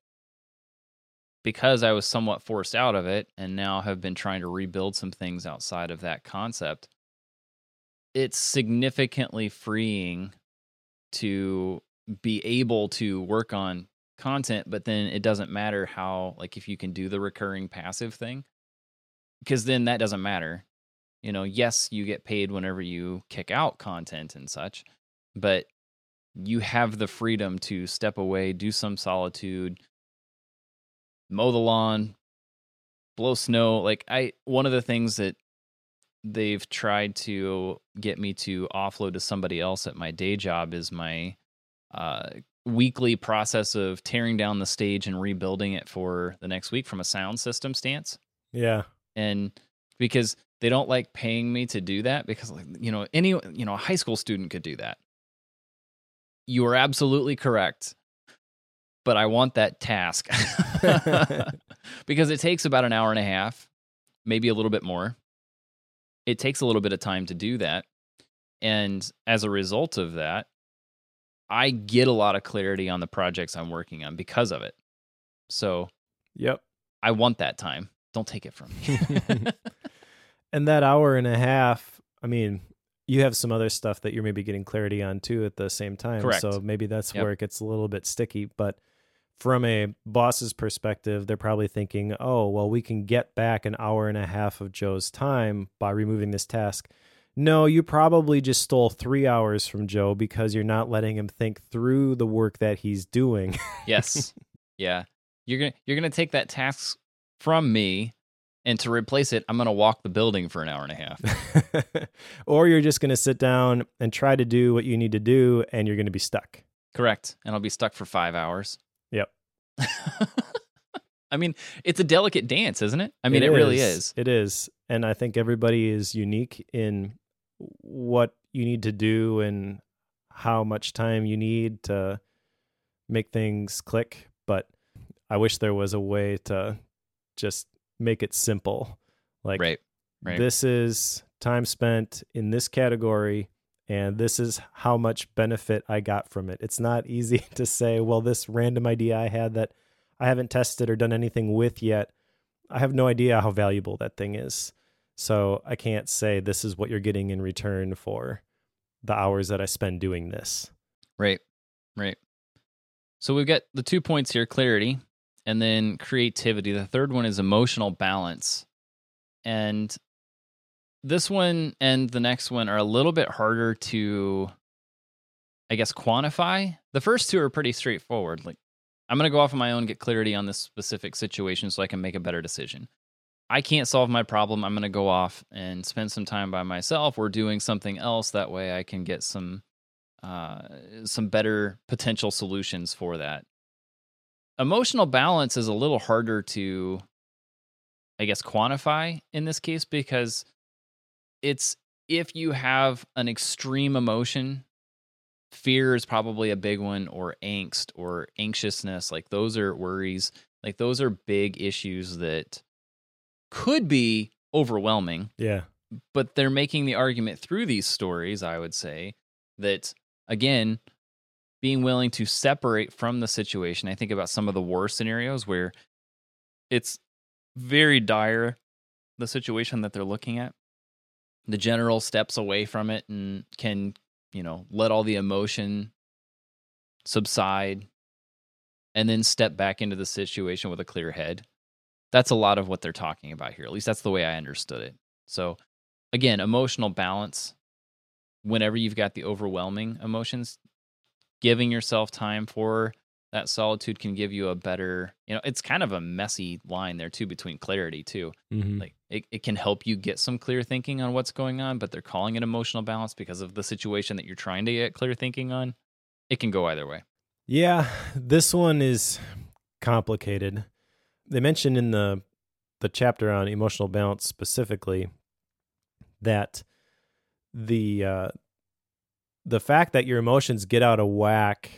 because I was somewhat forced out of it and now have been trying to rebuild some things outside of that concept, it's significantly freeing to be able to work on content, but then it doesn't matter how, like, if you can do the recurring passive thing, because then that doesn't matter. Yes, you get paid whenever you kick out content and such, but you have the freedom to step away, do some solitude, mow the lawn, blow snow. Like, one of the things that they've tried to get me to offload to somebody else at my day job is my weekly process of tearing down the stage and rebuilding it for the next week from a sound system stance. Yeah. And because they don't like paying me to do that, because a high school student could do that. You are absolutely correct, but I want that task because it takes about an hour and a half, maybe a little bit more. It takes a little bit of time to do that. And as a result of that, I get a lot of clarity on the projects I'm working on because of it. So, yep, I want that time. Don't take it from me. And that hour and a half, I mean, you have some other stuff that you're maybe getting clarity on too at the same time. Correct. So maybe that's where it gets a little bit sticky. But from a boss's perspective, they're probably thinking, oh, well, we can get back an hour and a half of Joe's time by removing this task. No, you probably just stole 3 hours from Joe because you're not letting him think through the work that he's doing. Yes. Yeah. You're gonna take that task from me, and to replace it, I'm gonna walk the building for an hour and a half. Or you're just gonna sit down and try to do what you need to do, and you're gonna be stuck. Correct. And I'll be stuck for 5 hours. Yep. I mean, it's a delicate dance, isn't it? I mean, it really is. It is. And I think everybody is unique in what you need to do and how much time you need to make things click. But I wish there was a way to just make it simple. Like, right. This is time spent in this category, and this is how much benefit I got from it. It's not easy to say, well, this random idea I had that I haven't tested or done anything with yet, I have no idea how valuable that thing is. So I can't say this is what you're getting in return for the hours that I spend doing this. Right. So we've got the 2 points here, clarity and then creativity. The third one is emotional balance. And this one and the next one are a little bit harder to, I guess, quantify. The first two are pretty straightforward. Like, I'm going to go off on my own, get clarity on this specific situation so I can make a better decision. I can't solve my problem. I'm going to go off and spend some time by myself or doing something else. That way I can get some better potential solutions for that. Emotional balance is a little harder to, I guess, quantify in this case, because it's, if you have an extreme emotion, fear is probably a big one, or angst or anxiousness. Like, those are worries. Like, those are big issues that could be overwhelming. Yeah. But they're making the argument through these stories, I would say, that, again, being willing to separate from the situation. I think about some of the war scenarios where it's very dire, the situation that they're looking at. The general steps away from it and can, let all the emotion subside and then step back into the situation with a clear head. That's a lot of what they're talking about here. At least that's the way I understood it. So, again, emotional balance. Whenever you've got the overwhelming emotions, giving yourself time for that solitude can give you a better, it's kind of a messy line there too between clarity too. Mm-hmm. Like, it can help you get some clear thinking on what's going on, but they're calling it emotional balance because of the situation that you're trying to get clear thinking on. It can go either way. Yeah, this one is complicated. They mentioned in the chapter on emotional balance specifically that the fact that your emotions get out of whack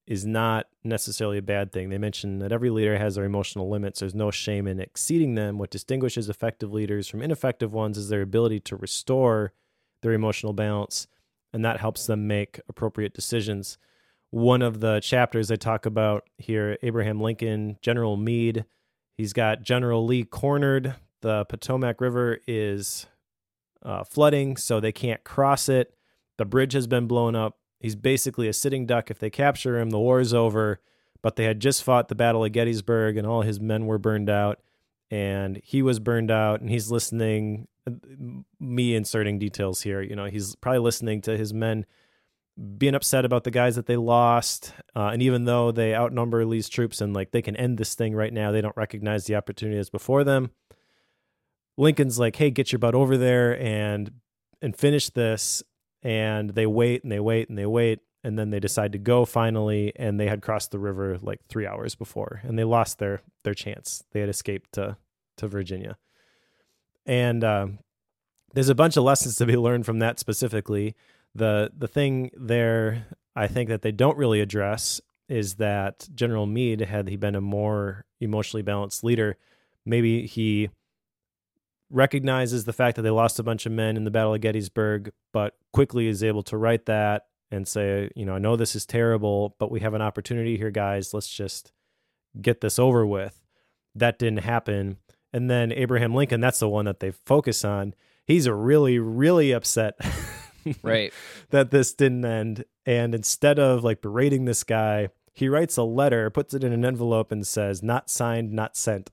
is not necessarily a bad thing. They mention that every leader has their emotional limits. There's no shame in exceeding them. What distinguishes effective leaders from ineffective ones is their ability to restore their emotional balance, and that helps them make appropriate decisions. One of the chapters they talk about here, Abraham Lincoln, General Meade, he's got General Lee cornered. The Potomac River is flooding, so they can't cross it. The bridge has been blown up. He's basically a sitting duck. If they capture him, the war's over. But they had just fought the Battle of Gettysburg, and all his men were burned out, and he was burned out, and he's listening, me inserting details here, he's probably listening to his men being upset about the guys that they lost. And even though they outnumber Lee's troops and like they can end this thing right now, they don't recognize the opportunity that's before them. Lincoln's like, hey, get your butt over there and finish this. And they wait and they wait and they wait. And then they decide to go finally. And they had crossed the river like 3 hours before. And they lost their chance. They had escaped to Virginia. And there's a bunch of lessons to be learned from that specifically. The thing there, I think, that they don't really address is that General Meade, had he been a more emotionally balanced leader, maybe he recognizes the fact that they lost a bunch of men in the Battle of Gettysburg, but quickly is able to write that and say, I know this is terrible, but we have an opportunity here, guys. Let's just get this over with. That didn't happen. And then Abraham Lincoln, that's the one that they focus on. He's really, really upset right, that this didn't end. And instead of like berating this guy, he writes a letter, puts it in an envelope and says, not signed, not sent.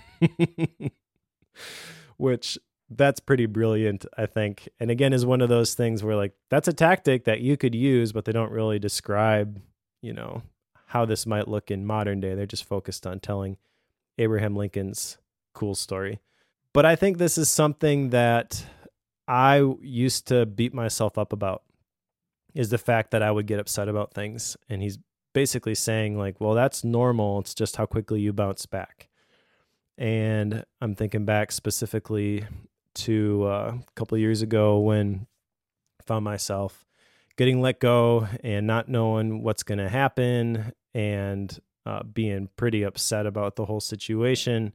Which that's pretty brilliant, I think. And again, is one of those things where like, that's a tactic that you could use, but they don't really describe, how this might look in modern day. They're just focused on telling Abraham Lincoln's cool story. But I think this is something that I used to beat myself up about, is the fact that I would get upset about things. And he's basically saying like, well, that's normal. It's just how quickly you bounce back. And I'm thinking back specifically to a couple of years ago when I found myself getting let go and not knowing what's going to happen, and being pretty upset about the whole situation.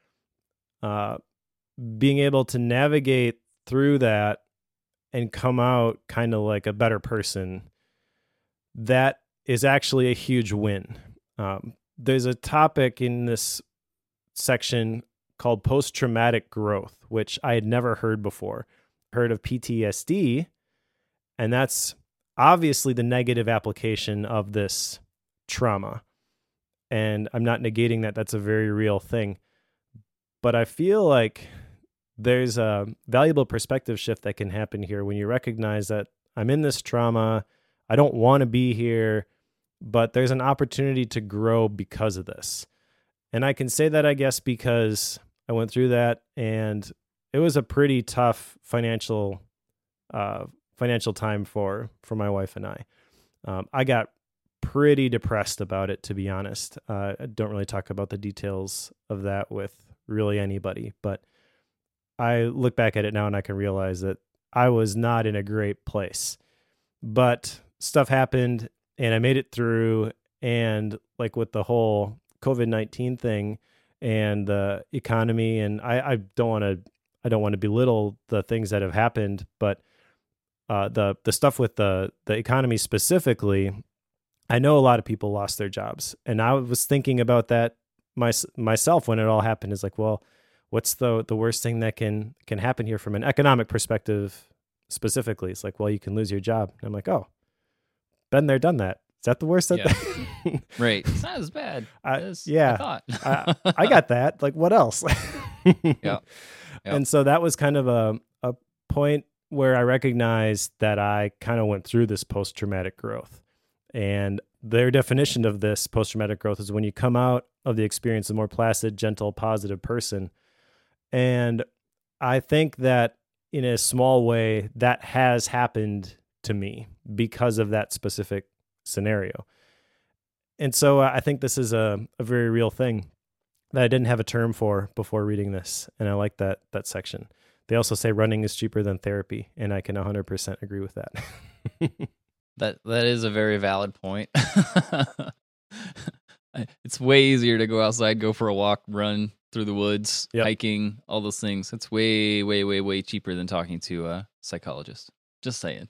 Being able to navigate through that and come out kind of like a better person, that is actually a huge win. There's a topic in this section called post-traumatic growth, which I had never heard before. Heard of PTSD, and that's obviously the negative application of this trauma. And I'm not negating that. That's a very real thing. But I feel like there's a valuable perspective shift that can happen here when you recognize that I'm in this trauma. I don't want to be here, but there's an opportunity to grow because of this. And I can say that, I guess, because I went through that, and it was a pretty tough financial time for my wife and I. I got pretty depressed about it, to be honest. I don't really talk about the details of that with really anybody, but I look back at it now and I can realize that I was not in a great place. But stuff happened and I made it through, and like with the whole COVID-19 thing and the economy, and I don't want to belittle the things that have happened, but the stuff with the economy specifically, I know a lot of people lost their jobs, and I was thinking about that myself when it all happened. Is like, well, what's the worst thing that can happen here from an economic perspective specifically? It's like, well, you can lose your job. And I'm like, oh, been there, done that. Is that the worst? Yeah. Right. It's not as bad as I thought. I got that. Like, what else? Yeah. And so that was kind of a point where I recognized that I kind of went through this post-traumatic growth. And their definition of this post-traumatic growth is when you come out of the experience a more placid, gentle, positive person. And I think that in a small way, that has happened to me because of that specific scenario. And so I think this is a very real thing that I didn't have a term for before reading this. And I like that section. They also say running is cheaper than therapy, and I can 100% agree with that. That is a very valid point. It's way easier to go outside, go for a walk, run through the woods, Yep. hiking, all those things. It's way, way, way, way cheaper than talking to a psychologist. Just saying.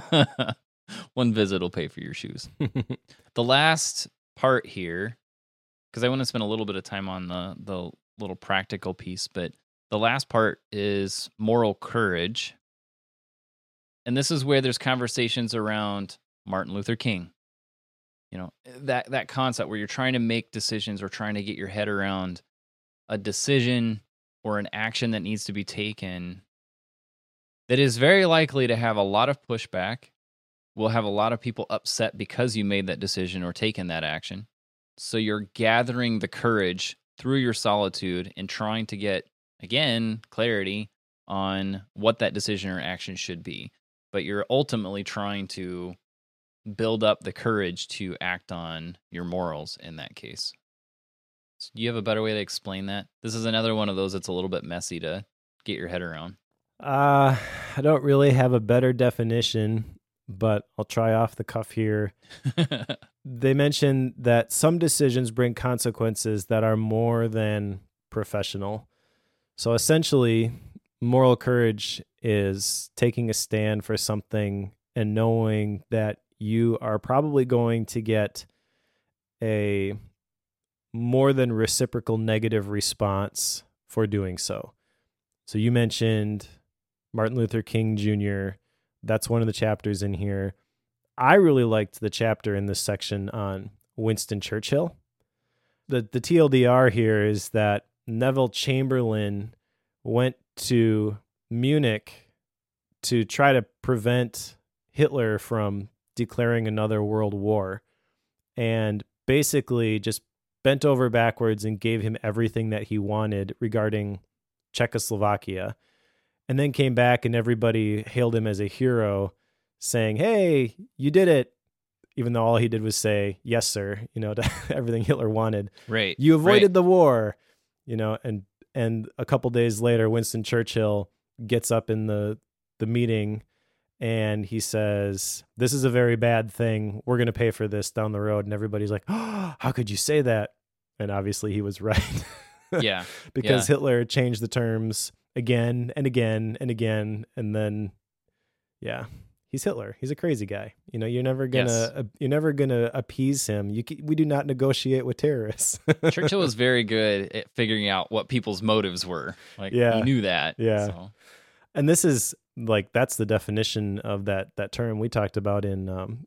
One visit will pay for your shoes. The last part here, because I want to spend a little bit of time on the little practical piece, but the last part is moral courage. And this is where there's conversations around Martin Luther King. You know, that concept where you're trying to make decisions or trying to get your head around a decision or an action that needs to be taken that is very likely to have a lot of pushback, will have a lot of people upset because you made that decision or taken that action. So you're gathering the courage through your solitude and trying to get, again, clarity on what that decision or action should be. But you're ultimately trying to build up the courage to act on your morals in that case. So do you have a better way to explain that? This is another one of those that's a little bit messy to get your head around. I don't really have a better definition, but I'll try off the cuff here. They mention that some decisions bring consequences that are more than professional. So essentially, moral courage is taking a stand for something and knowing that you are probably going to get a more than reciprocal negative response for doing so. So you mentioned Martin Luther King Jr. That's one of the chapters in here. I really liked the chapter in this section on Winston Churchill. The TLDR here is that Neville Chamberlain went to Munich to try to prevent Hitler from declaring another world war, and basically just bent over backwards and gave him everything that he wanted regarding Czechoslovakia, and then came back and everybody hailed him as a hero, saying, "Hey, you did it," even though all he did was say, "Yes, sir," to everything Hitler wanted. Right. You avoided the war, and a couple days later, Winston Churchill gets up in the meeting and he says, "This is a very bad thing. We're going to pay for this down the road." And everybody's like, "Oh, how could you say that?" And obviously he was right. Yeah. Because Hitler changed the terms again and again and again. And then, yeah, he's Hitler. He's a crazy guy. You're never gonna appease him. We do not negotiate with terrorists. Churchill was very good at figuring out what people's motives were. He knew that. Yeah. So. And this is that's the definition of that term we talked about in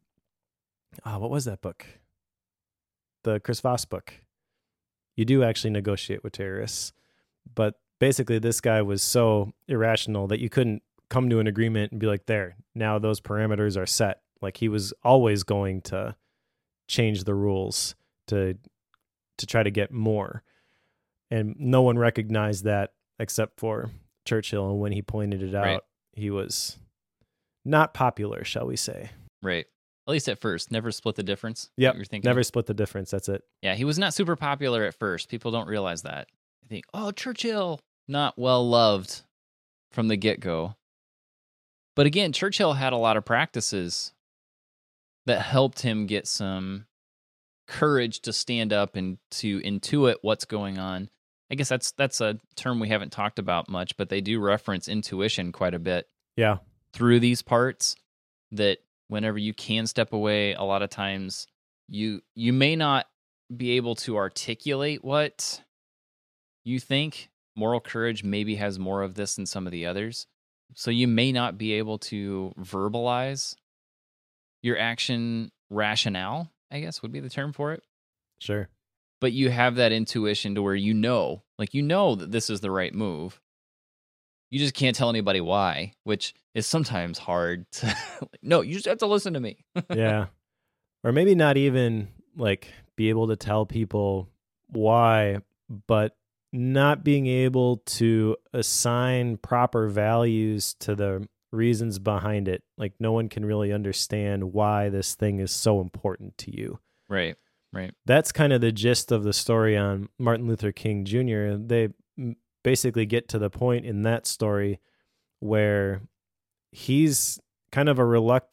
what was that book? The Chris Voss book. You do actually negotiate with terrorists, but basically this guy was so irrational that you couldn't come to an agreement and be like, there, now those parameters are set. Like, he was always going to change the rules to try to get more. And no one recognized that except for Churchill. And when he pointed it out, he was not popular, shall we say. Right. At least at first. Never split the difference. Yep. Never split the difference. That's it. Yeah, he was not super popular at first. People don't realize that. They think, oh, Churchill, not well loved from the get-go. But again, Churchill had a lot of practices that helped him get some courage to stand up and to intuit what's going on. I guess that's a term we haven't talked about much, but they do reference intuition quite a bit. Yeah. Through these parts, that whenever you can step away, a lot of times you may not be able to articulate what you think. Moral courage maybe has more of this than some of the others. So you may not be able to verbalize your action rationale, I guess would be the term for it. Sure. But you have that intuition to where that this is the right move. You just can't tell anybody why, which is sometimes hard to, no, you just have to listen to me. Yeah. Or maybe not even be able to tell people why, but not being able to assign proper values to the reasons behind it. Like, no one can really understand why this thing is so important to you. Right. That's kind of the gist of the story on Martin Luther King Jr. They basically get to the point in that story where he's kind of a reluctant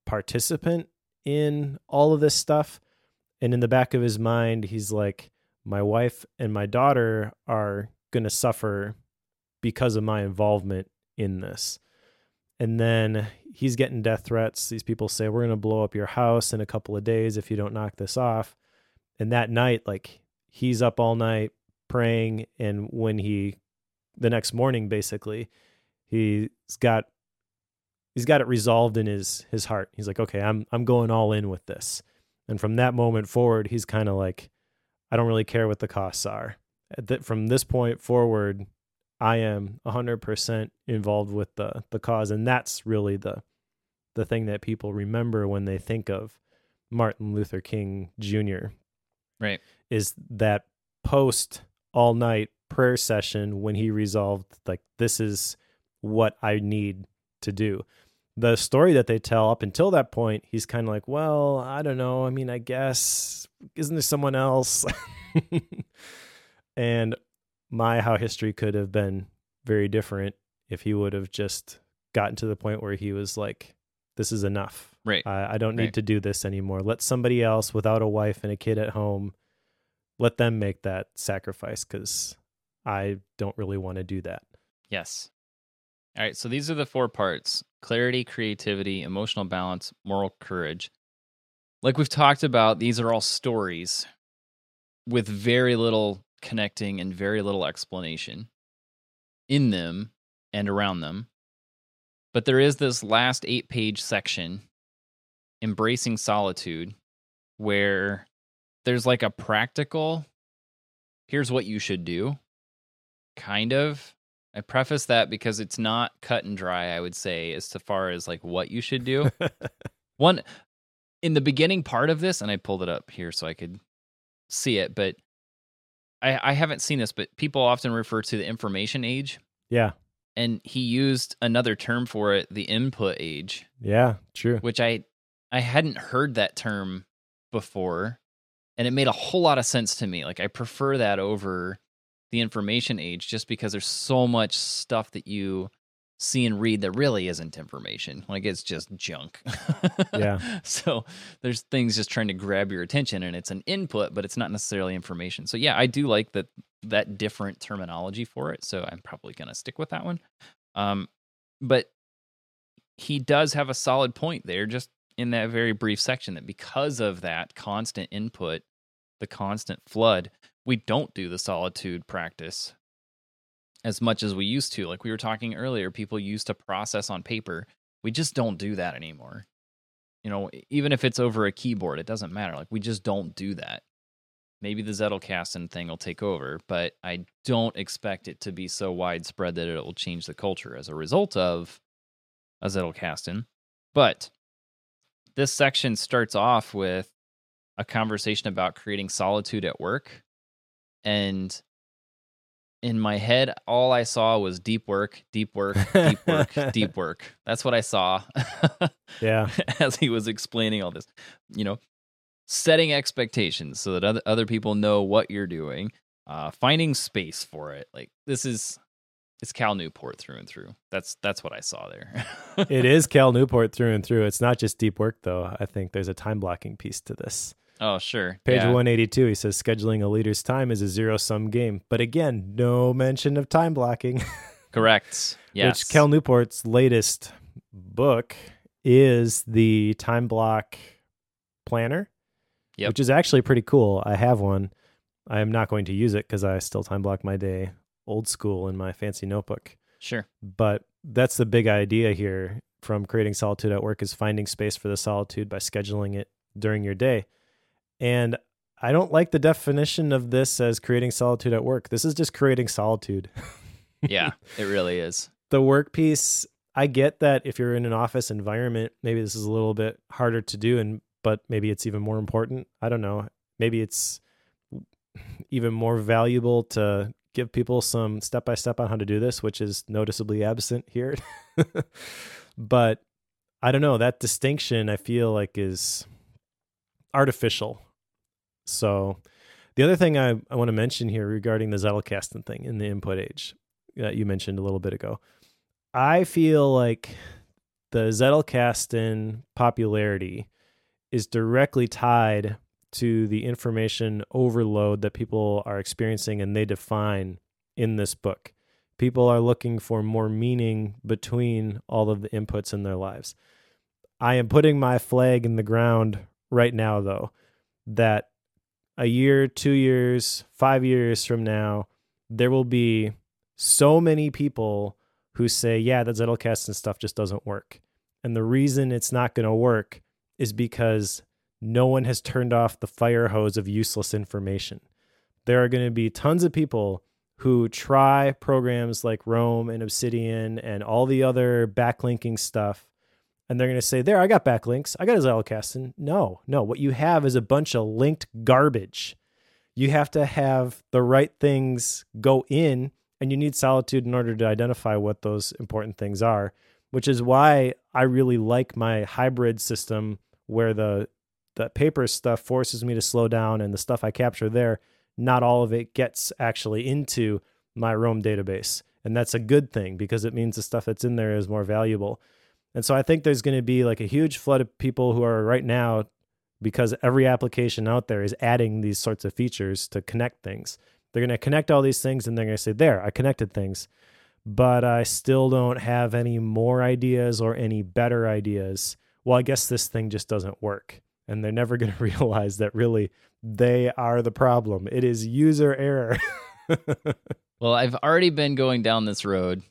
participant in all of this stuff. And in the back of his mind, he's like, my wife and my daughter are going to suffer because of my involvement in this. And then he's getting death threats. These people say, we're going to blow up your house in a couple of days if you don't knock this off. And that night, like, he's up all night praying. And when the next morning, basically, he's got it resolved in his heart. He's like, okay, I'm going all in with this. And from that moment forward, he's kind of like, I don't really care what the costs are. From this point forward, I am 100% involved with the cause. And that's really the thing that people remember when they think of Martin Luther King Jr. Right. Is that post all night prayer session when he resolved, like, this is what I need to do. The story that they tell up until that point, he's kind of like, well, I don't know. I mean, I guess, isn't there someone else? And how history could have been very different if he would have just gotten to the point where he was like, this is enough. Right. I don't need to do this anymore. Let somebody else without a wife and a kid at home, let them make that sacrifice, because I don't really want to do that. Yes. All right, so these are the 4 parts: clarity, creativity, emotional balance, moral courage. Like we've talked about, these are all stories with very little connecting and very little explanation in them and around them. But there is this last 8-page section, Embracing Solitude, where there's like a practical, here's what you should do, kind of. I preface that because it's not cut and dry, I would say, as far as like what you should do. One, in the beginning part of this, and I pulled it up here so I could see it, but I haven't seen this, but people often refer to the information age. Yeah. And he used another term for it, the input age. Yeah, true. Which I hadn't heard that term before, and it made a whole lot of sense to me. Like, I prefer that over the information age, just because there's so much stuff that you see and read that really isn't information. Like, it's just junk. Yeah. So there's things just trying to grab your attention, and it's an input, but it's not necessarily information. So yeah, I do like that different terminology for it. So I'm probably going to stick with that one. But he does have a solid point there, just in that very brief section, that because of that constant input, the constant flood, we don't do the solitude practice as much as we used to. Like we were talking earlier, people used to process on paper. We just don't do that anymore. You know, even if it's over a keyboard, it doesn't matter. Like, we just don't do that. Maybe the Zettelkasten thing will take over, but I don't expect it to be so widespread that it will change the culture as a result of a Zettelkasten. But this section starts off with a conversation about creating solitude at work. And in my head, all I saw was deep work, deep work, deep work, deep work. That's what I saw. Yeah. As he was explaining all this, you know, setting expectations so that other people know what you're doing, finding space for it. Like, it's Cal Newport through and through. That's what I saw there. It is Cal Newport through and through. It's not just deep work, though. I think there's a time blocking piece to this. Oh, sure. Page 182, he says, scheduling a leader's time is a zero-sum game. But again, no mention of time blocking. Correct. Yes. Which Cal Newport's latest book is the Time Block Planner, which is actually pretty cool. I have one. I am not going to use it because I still time block my day old school in my fancy notebook. Sure. But that's the big idea here from creating solitude at work, is finding space for the solitude by scheduling it during your day. And I don't like the definition of this as creating solitude at work. This is just creating solitude. Yeah, it really is. The work piece, I get that if you're in an office environment, maybe this is a little bit harder to do, but maybe it's even more important. I don't know. Maybe it's even more valuable to give people some step-by-step on how to do this, which is noticeably absent here. But I don't know. That distinction, I feel like, is artificial. So the other thing I want to mention here regarding the Zettelkasten thing in the input age that you mentioned a little bit ago, I feel like the Zettelkasten popularity is directly tied to the information overload that people are experiencing and they define in this book. People are looking for more meaning between all of the inputs in their lives. I am putting my flag in the ground right now, though, that a year, 2 years, 5 years from now, there will be so many people who say, yeah, the Zettelkasten stuff just doesn't work. And the reason it's not going to work is because no one has turned off the fire hose of useless information. There are going to be tons of people who try programs like Roam and Obsidian and all the other backlinking stuff, and they're going to say, there, I got backlinks. I got a Zettelkasten. No. What you have is a bunch of linked garbage. You have to have the right things go in, and you need Solitude in order to identify what those important things are, which is why I really like my hybrid system where the paper stuff forces me to slow down, and the stuff I capture there, not all of it gets actually into my Roam database. And that's a good thing because it means the stuff that's in there is more valuable. And so I think there's going to be like a huge flood of people who are right now, because every application out there is adding these sorts of features to connect things. They're going to connect all these things and they're going to say, there, I connected things. But I still don't have any more ideas or any better ideas. Well, I guess this thing just doesn't work. And they're never going to realize that really they are the problem. It is user error. Well, I've already been going down this road.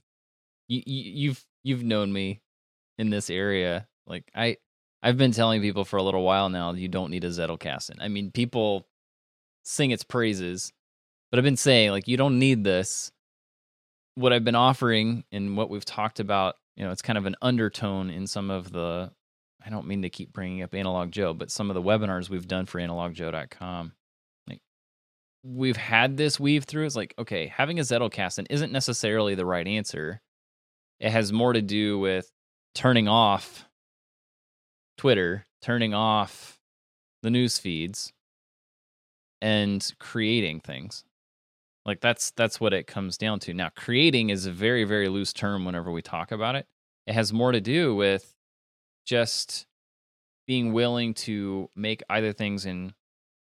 You've known me in this area. Like I've been telling people for a little while now, you don't need a Zettelkasten. I mean, people sing its praises, but I've been saying, like, you don't need this. What I've been offering and what we've talked about, it's kind of an undertone in some of the, I don't mean to keep bringing up Analog Joe, but some of the webinars we've done for analogjoe.com. Like, we've had this weave through. It's like, okay, having a Zettelkasten isn't necessarily the right answer. It has more to do with turning off Twitter, turning off the news feeds, and creating things. Like that's what it comes down to. Now, creating is a very, very loose term whenever we talk about it. It has more to do with just being willing to make either things in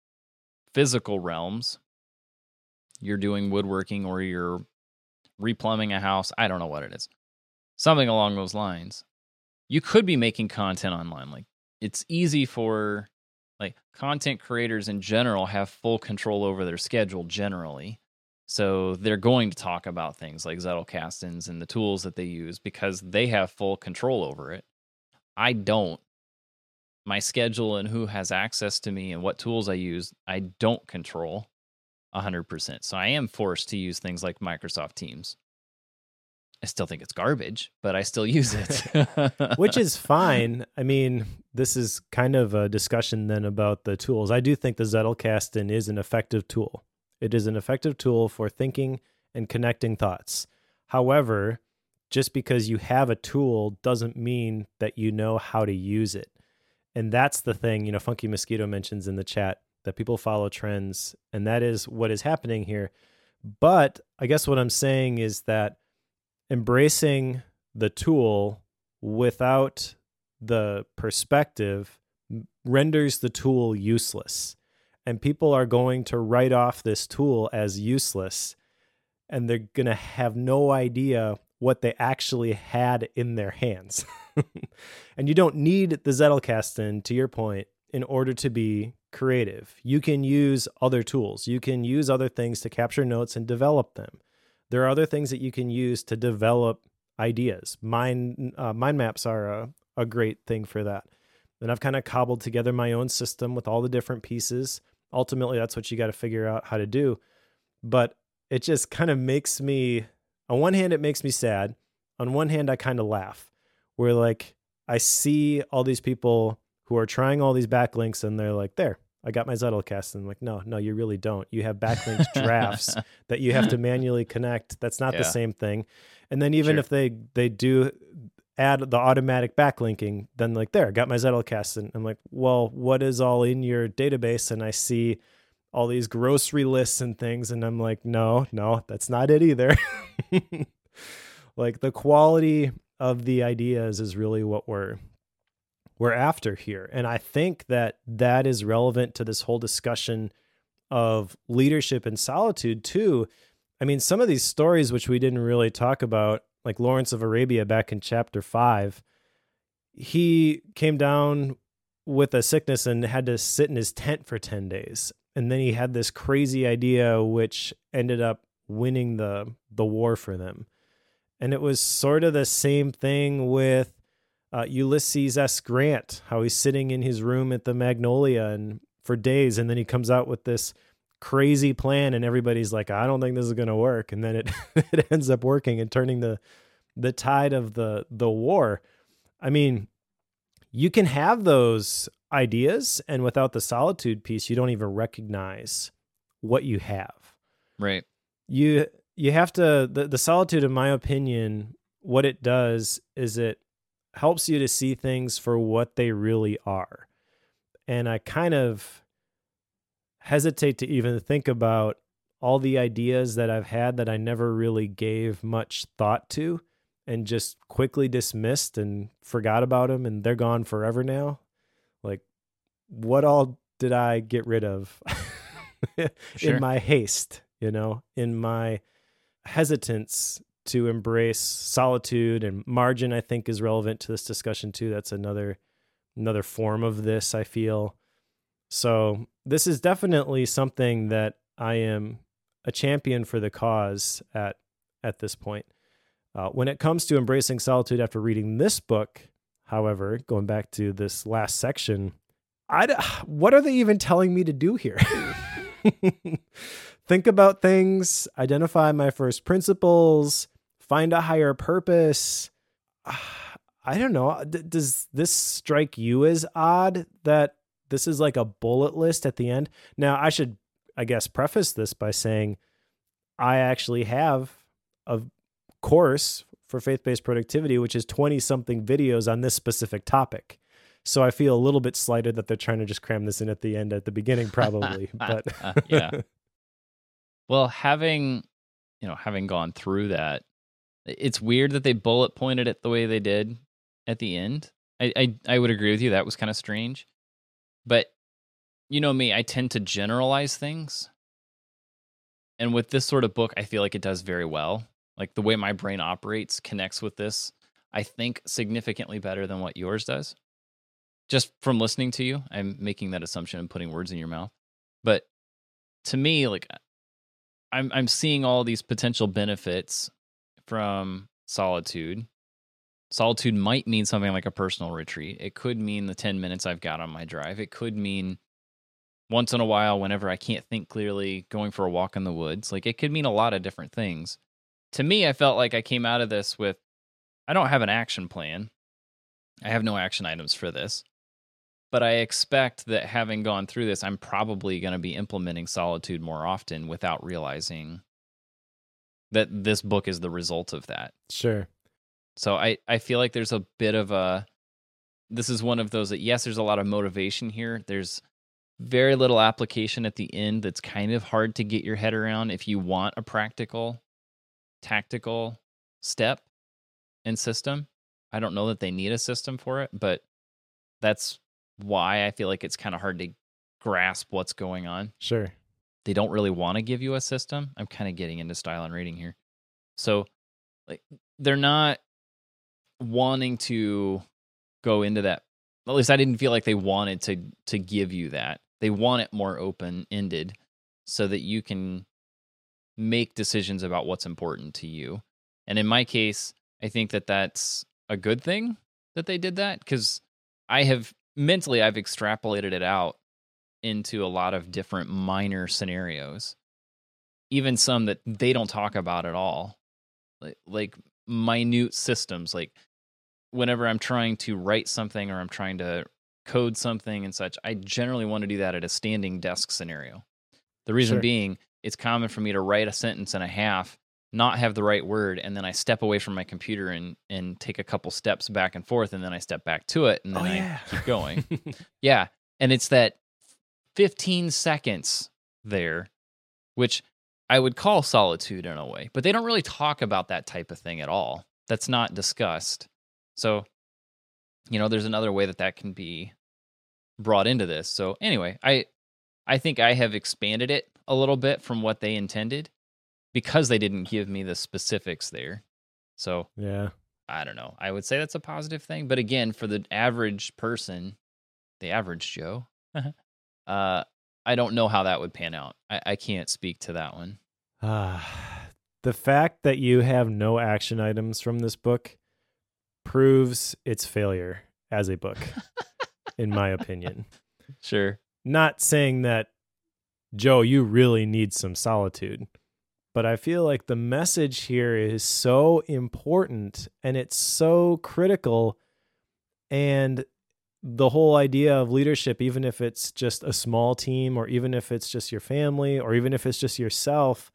physical realms. You're doing woodworking or you're replumbing a house. I don't know what it is. Something along those lines. You could be making content online. Like, it's easy for, like, content creators in general have full control over their schedule generally. So they're going to talk about things like Zettelkastens and the tools that they use because they have full control over it. I don't. My schedule and who has access to me and what tools I use, I don't control 100%. So I am forced to use things like Microsoft Teams. I still think it's garbage, but I still use it. Which is fine. I mean, this is kind of a discussion then about the tools. I do think the Zettelkasten is an effective tool. It is an effective tool for thinking and connecting thoughts. However, just because you have a tool doesn't mean that you know how to use it. And that's the thing, Funky Mosquito mentions in the chat that people follow trends, and that is what is happening here. But I guess what I'm saying is that embracing the tool without the perspective renders the tool useless. And people are going to write off this tool as useless, and they're going to have no idea what they actually had in their hands. And you don't need the Zettelkasten, to your point, in order to be creative. You can use other tools. You can use other things to capture notes and develop them. There are other things that you can use to develop ideas. Mind maps are a great thing for that. And I've kind of cobbled together my own system with all the different pieces. Ultimately, that's what you got to figure out how to do. But it just kind of makes me, on one hand, it makes me sad. On one hand, I kind of laugh. Where, like, I see all these people who are trying all these backlinks and they're like, there, I got my Zettelkasten. I'm like, no, you really don't. You have backlinked drafts that you have to manually connect. That's not the same thing. And then even if they do add the automatic backlinking, then like, there, I got my Zettelkasten. I'm like, well, what is all in your database? And I see all these grocery lists and things. And I'm like, no, that's not it either. Like, the quality of the ideas is really what we're after here. And I think that is relevant to this whole discussion of leadership and solitude too. I mean, some of these stories, which we didn't really talk about, like Lawrence of Arabia back in chapter 5, he came down with a sickness and had to sit in his tent for 10 days. And then he had this crazy idea, which ended up winning the war for them. And it was sort of the same thing with Ulysses S. Grant, how he's sitting in his room at the Magnolia and for days, and then he comes out with this crazy plan, and everybody's like, I don't think this is going to work. And then it ends up working and turning the tide of the war. I mean, you can have those ideas, and without the solitude piece, you don't even recognize what you have. Right. You have to, the solitude, in my opinion, what it does is it helps you to see things for what they really are. And I kind of hesitate to even think about all the ideas that I've had that I never really gave much thought to and just quickly dismissed and forgot about them, and they're gone forever now. Like, what all did I get rid of in my haste, in my hesitance to embrace solitude? And margin, I think, is relevant to this discussion too. That's another form of this, I feel. So this is definitely something that I am a champion for the cause at this point. When it comes to embracing solitude after reading this book, however, going back to this last section, what are they even telling me to do here? Think about things, identify my first principles, find a higher purpose. I don't know. Does this strike you as odd that this is like a bullet list at the end? Now, I should, I guess, preface this by saying I actually have a course for faith-based productivity, which is 20-something videos on this specific topic. So I feel a little bit slighted that they're trying to just cram this in at the end, at the beginning, probably. But yeah. Well, having gone through that, it's weird that they bullet pointed it the way they did at the end. I would agree with you. That was kind of strange. But you know me, I tend to generalize things. And with this sort of book, I feel like it does very well. Like the way my brain operates connects with this, I think, significantly better than what yours does. Just from listening to you, I'm making that assumption and putting words in your mouth. But to me, like I'm seeing all these potential benefits from solitude. Solitude might mean something like a personal retreat. It could mean the 10 minutes I've got on my drive. It could mean once in a while, whenever I can't think clearly, going for a walk in the woods. Like it could mean a lot of different things. To me, I felt like I came out of this with, I don't have an action plan. I have no action items for this. But I expect that having gone through this, I'm probably going to be implementing solitude more often without realizing that this book is the result of that. Sure. So I feel like there's a bit of this is one of those that, yes, there's a lot of motivation here. There's very little application at the end that's kind of hard to get your head around if you want a practical, tactical step and system. I don't know that they need a system for it, but that's why I feel like it's kind of hard to grasp what's going on. Sure. They don't really want to give you a system. I'm kind of getting into style and rating here. So like they're not wanting to go into that. At least I didn't feel like they wanted to give you that. They want it more open-ended so that you can make decisions about what's important to you. And in my case, I think that that's a good thing that they did that, because I've extrapolated it out into a lot of different minor scenarios, even some that they don't talk about at all, like minute systems. Like whenever I'm trying to write something or I'm trying to code something and such, I generally want to do that at a standing desk scenario. The reason being, it's common for me to write a sentence and a half, not have the right word, and then I step away from my computer and take a couple steps back and forth, and then I step back to it, and then I keep going. Yeah, and it's that 15 seconds there, which I would call solitude in a way, but they don't really talk about that type of thing at all. That's not discussed. So, there's another way that can be brought into this. So anyway, I think I have expanded it a little bit from what they intended because they didn't give me the specifics there. So Yeah. I don't know. I would say that's a positive thing. But again, for the average person, the average Joe, I don't know how that would pan out. I can't speak to that one. The fact that you have no action items from this book proves its failure as a book, in my opinion. Sure. Not saying that, Joe, you really need some solitude, but I feel like the message here is so important and it's so critical. And the whole idea of leadership, even if it's just a small team or even if it's just your family or even if it's just yourself,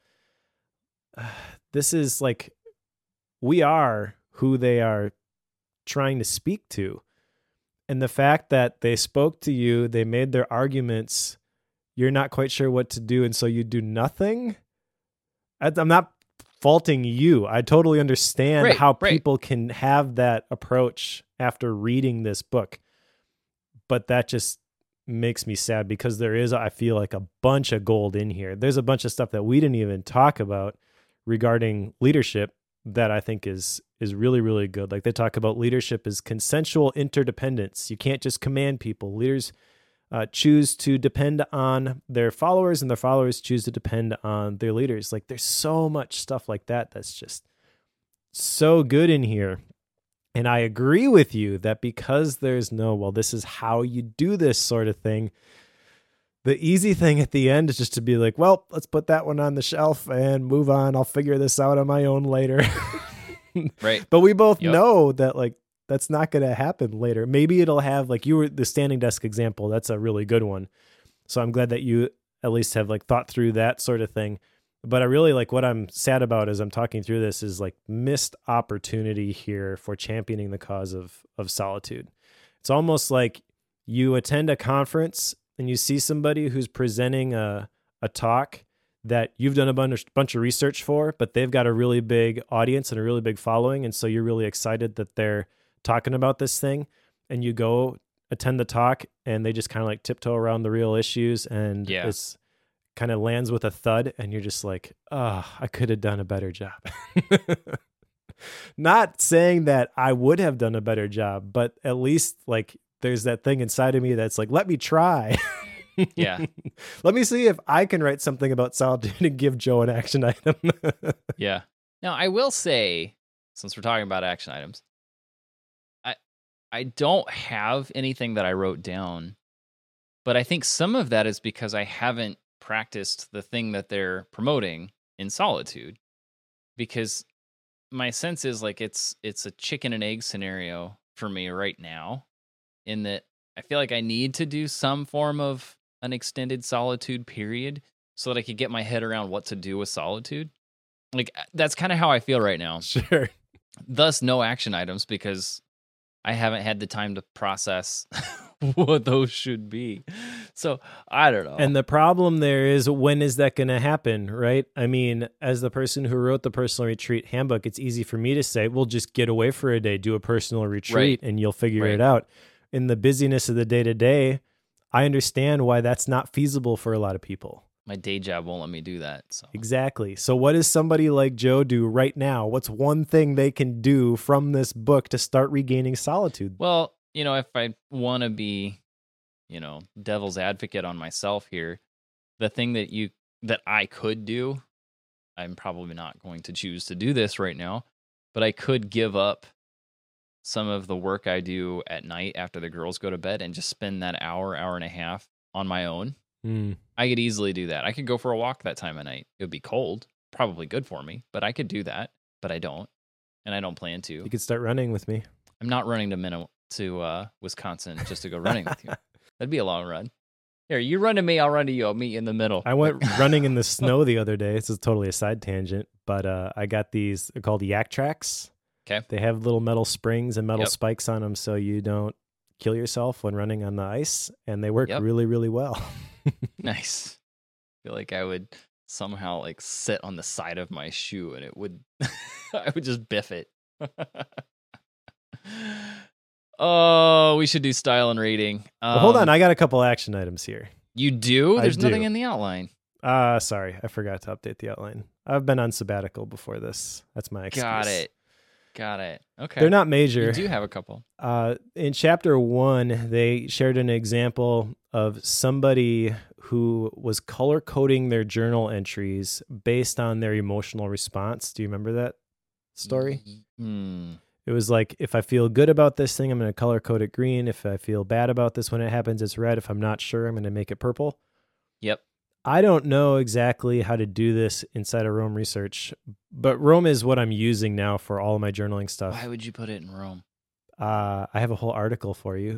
this is like, we are who they are trying to speak to. And the fact that they spoke to you, they made their arguments, you're not quite sure what to do, and so you do nothing. I'm not faulting you. I totally understand how people can have that approach after reading this book. But that just makes me sad because there is, I feel like, a bunch of gold in here. There's a bunch of stuff that we didn't even talk about regarding leadership that I think is really, really good. Like they talk about leadership as consensual interdependence. You can't just command people. Leaders choose to depend on their followers and their followers choose to depend on their leaders. Like there's so much stuff like that that's just so good in here. And I agree with you that because there's no, well, this is how you do this sort of thing, the easy thing at the end is just to be like, well, let's put that one on the shelf and move on. I'll figure this out on my own later. Right. But we both know that like that's not going to happen later. Maybe it'll have, like you were the standing desk example. That's a really good one. So I'm glad that you at least have like thought through that sort of thing. But I really like what I'm sad about as I'm talking through this is like missed opportunity here for championing the cause of solitude. It's almost like you attend a conference and you see somebody who's presenting a talk that you've done a bunch of research for, but they've got a really big audience and a really big following. And so you're really excited that they're talking about this thing, and you go attend the talk and they just kind of like tiptoe around the real issues and it's kind of lands with a thud and you're just like, oh, I could have done a better job. Not saying that I would have done a better job, but at least like there's that thing inside of me that's like, let me try. Yeah. Let me see if I can write something about solitude and give Joe an action item. Yeah. Now, I will say, since we're talking about action items, I don't have anything that I wrote down, but I think some of that is because I haven't practiced the thing that they're promoting in solitude, because my sense is like it's a chicken and egg scenario for me right now, in that I feel like I need to do some form of an extended solitude period so that I could get my head around what to do with solitude. Like that's kind of how I feel right now. Sure. Thus, no action items because I haven't had the time to process what those should be. So I don't know. And the problem there is, when is that going to happen, right? I mean, as the person who wrote the personal retreat handbook, it's easy for me to say, well, just get away for a day, do a personal retreat, and you'll figure it out. In the busyness of the day-to-day, I understand why that's not feasible for a lot of people. My day job won't let me do that. So. Exactly. So what does somebody like Joe do right now? What's one thing they can do from this book to start regaining solitude? Well, if I want to be, devil's advocate on myself here, the thing that I could do, I'm probably not going to choose to do this right now, but I could give up some of the work I do at night after the girls go to bed and just spend that hour and a half on my own. I could easily do that. I could go for a walk that time of night. It would be cold, probably good for me, but I could do that, but I don't, and I don't plan to. You could start running with me. I'm not running to Wisconsin just to go running with you. That'd be a long run. Here, you run to me, I'll run to you. I'll meet you in the middle. I went running in the snow the other day. This is totally a side tangent, but I got these, they're called Yak Tracks. Okay. They have little metal springs and metal spikes on them so you don't kill yourself when running on the ice, and they work really, really well. Nice. I feel like I would somehow like sit on the side of my shoe and it would I would just biff it. Oh, we should do style and rating. Well, hold on, I got a couple action items here. You do? There's I do. nothing in the outline. Sorry, I forgot to update the outline. I've been on sabbatical before this. That's my excuse. Got it. Okay. They're not major. You do have a couple. In chapter 1, they shared an example of somebody who was color coding their journal entries based on their emotional response. Do you remember that story? It was like, if I feel good about this thing, I'm going to color code it green. If I feel bad about this when it happens, it's red. If I'm not sure, I'm going to make it purple. Yep. I don't know exactly how to do this inside of Roam Research, but Roam is what I'm using now for all of my journaling stuff. Why would you put it in Roam? I have a whole article for you.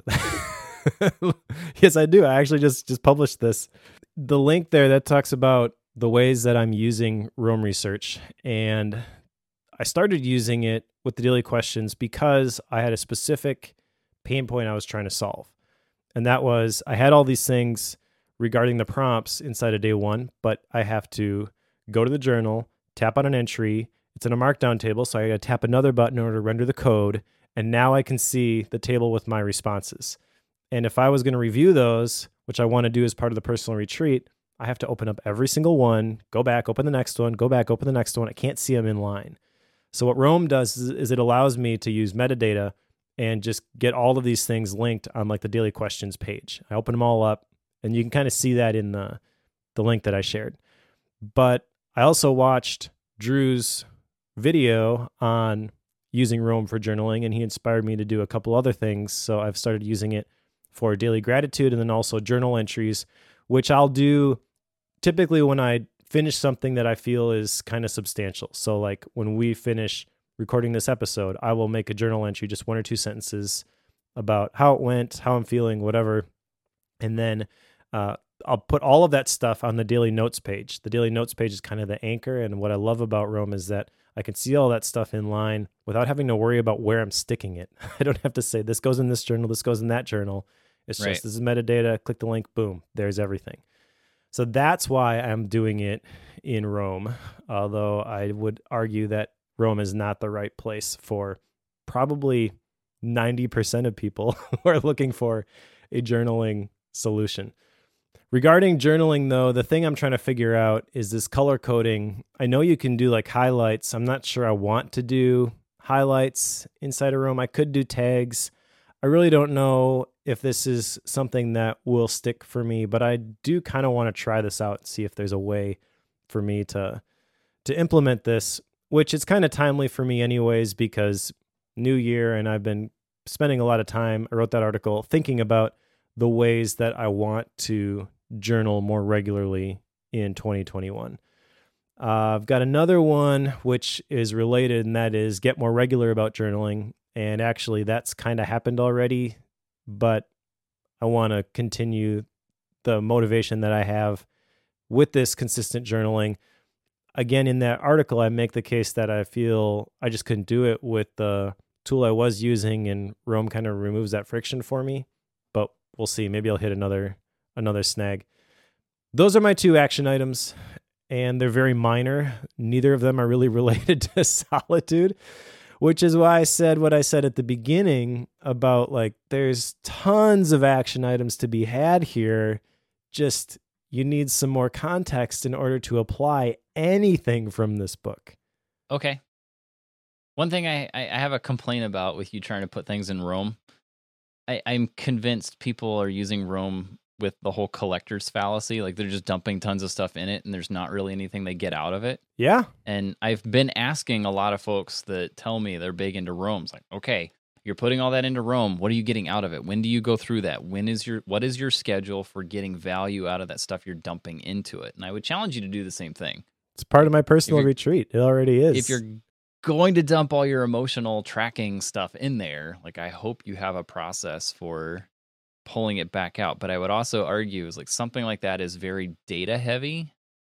Yes, I do. I actually just published this. The link there that talks about the ways that I'm using Roam Research. And I started using it with the daily questions because I had a specific pain point I was trying to solve. And that was, I had all these things regarding the prompts inside of day 1, but I have to go to the journal, tap on an entry. It's in a markdown table, so I got to tap another button in order to render the code. And now I can see the table with my responses. And if I was going to review those, which I want to do as part of the personal retreat, I have to open up every single one, go back, open the next one, go back, open the next one. I can't see them in line. So what Roam does is it allows me to use metadata and just get all of these things linked on like the daily questions page. I open them all up, and you can kind of see that in the link that I shared. But I also watched Drew's video on using Roam for journaling, and he inspired me to do a couple other things. So I've started using it for daily gratitude and then also journal entries, which I'll do typically when I finish something that I feel is kind of substantial. So like when we finish recording this episode, I will make a journal entry, just 1 or 2 sentences about how it went, how I'm feeling, whatever. And then I'll put all of that stuff on the daily notes page. The daily notes page is kind of the anchor. And what I love about Roam is that I can see all that stuff in line without having to worry about where I'm sticking it. I don't have to say, this goes in this journal, this goes in that journal. It's just, this is metadata, click the link, boom, there's everything. So that's why I'm doing it in Roam, although I would argue that Roam is not the right place for probably 90% of people who are looking for a journaling solution. Regarding journaling, though, the thing I'm trying to figure out is this color coding. I know you can do like highlights. I'm not sure I want to do highlights inside of Roam. I could do tags. I really don't know if this is something that will stick for me, but I do kind of want to try this out and see if there's a way for me to implement this, which is kind of timely for me anyways, because new year and I've been spending a lot of time, I wrote that article, thinking about the ways that I want to journal more regularly in 2021. I've got another one which is related, and that is get more regular about journaling. And actually that's kind of happened already, but I want to continue the motivation that I have with this consistent journaling. Again, in that article, I make the case that I feel I just couldn't do it with the tool I was using, and Roam kind of removes that friction for me. But we'll see. Maybe I'll hit another snag. Those are my 2 action items, and they're very minor. Neither of them are really related to solitude, which is why I said what I said at the beginning about like there's tons of action items to be had here. Just you need some more context in order to apply anything from this book. Okay. One thing I have a complaint about with you trying to put things in Roam, I'm convinced people are using Roam with the whole collector's fallacy. Like they're just dumping tons of stuff in it and there's not really anything they get out of it. Yeah. And I've been asking a lot of folks that tell me they're big into Roam. It's like, okay, you're putting all that into Roam. What are you getting out of it? When do you go through that? What is your schedule for getting value out of that stuff you're dumping into it? And I would challenge you to do the same thing. It's part of my personal retreat. It already is. If you're going to dump all your emotional tracking stuff in there, like I hope you have a process for pulling it back out. But I would also argue is like something like that is very data heavy,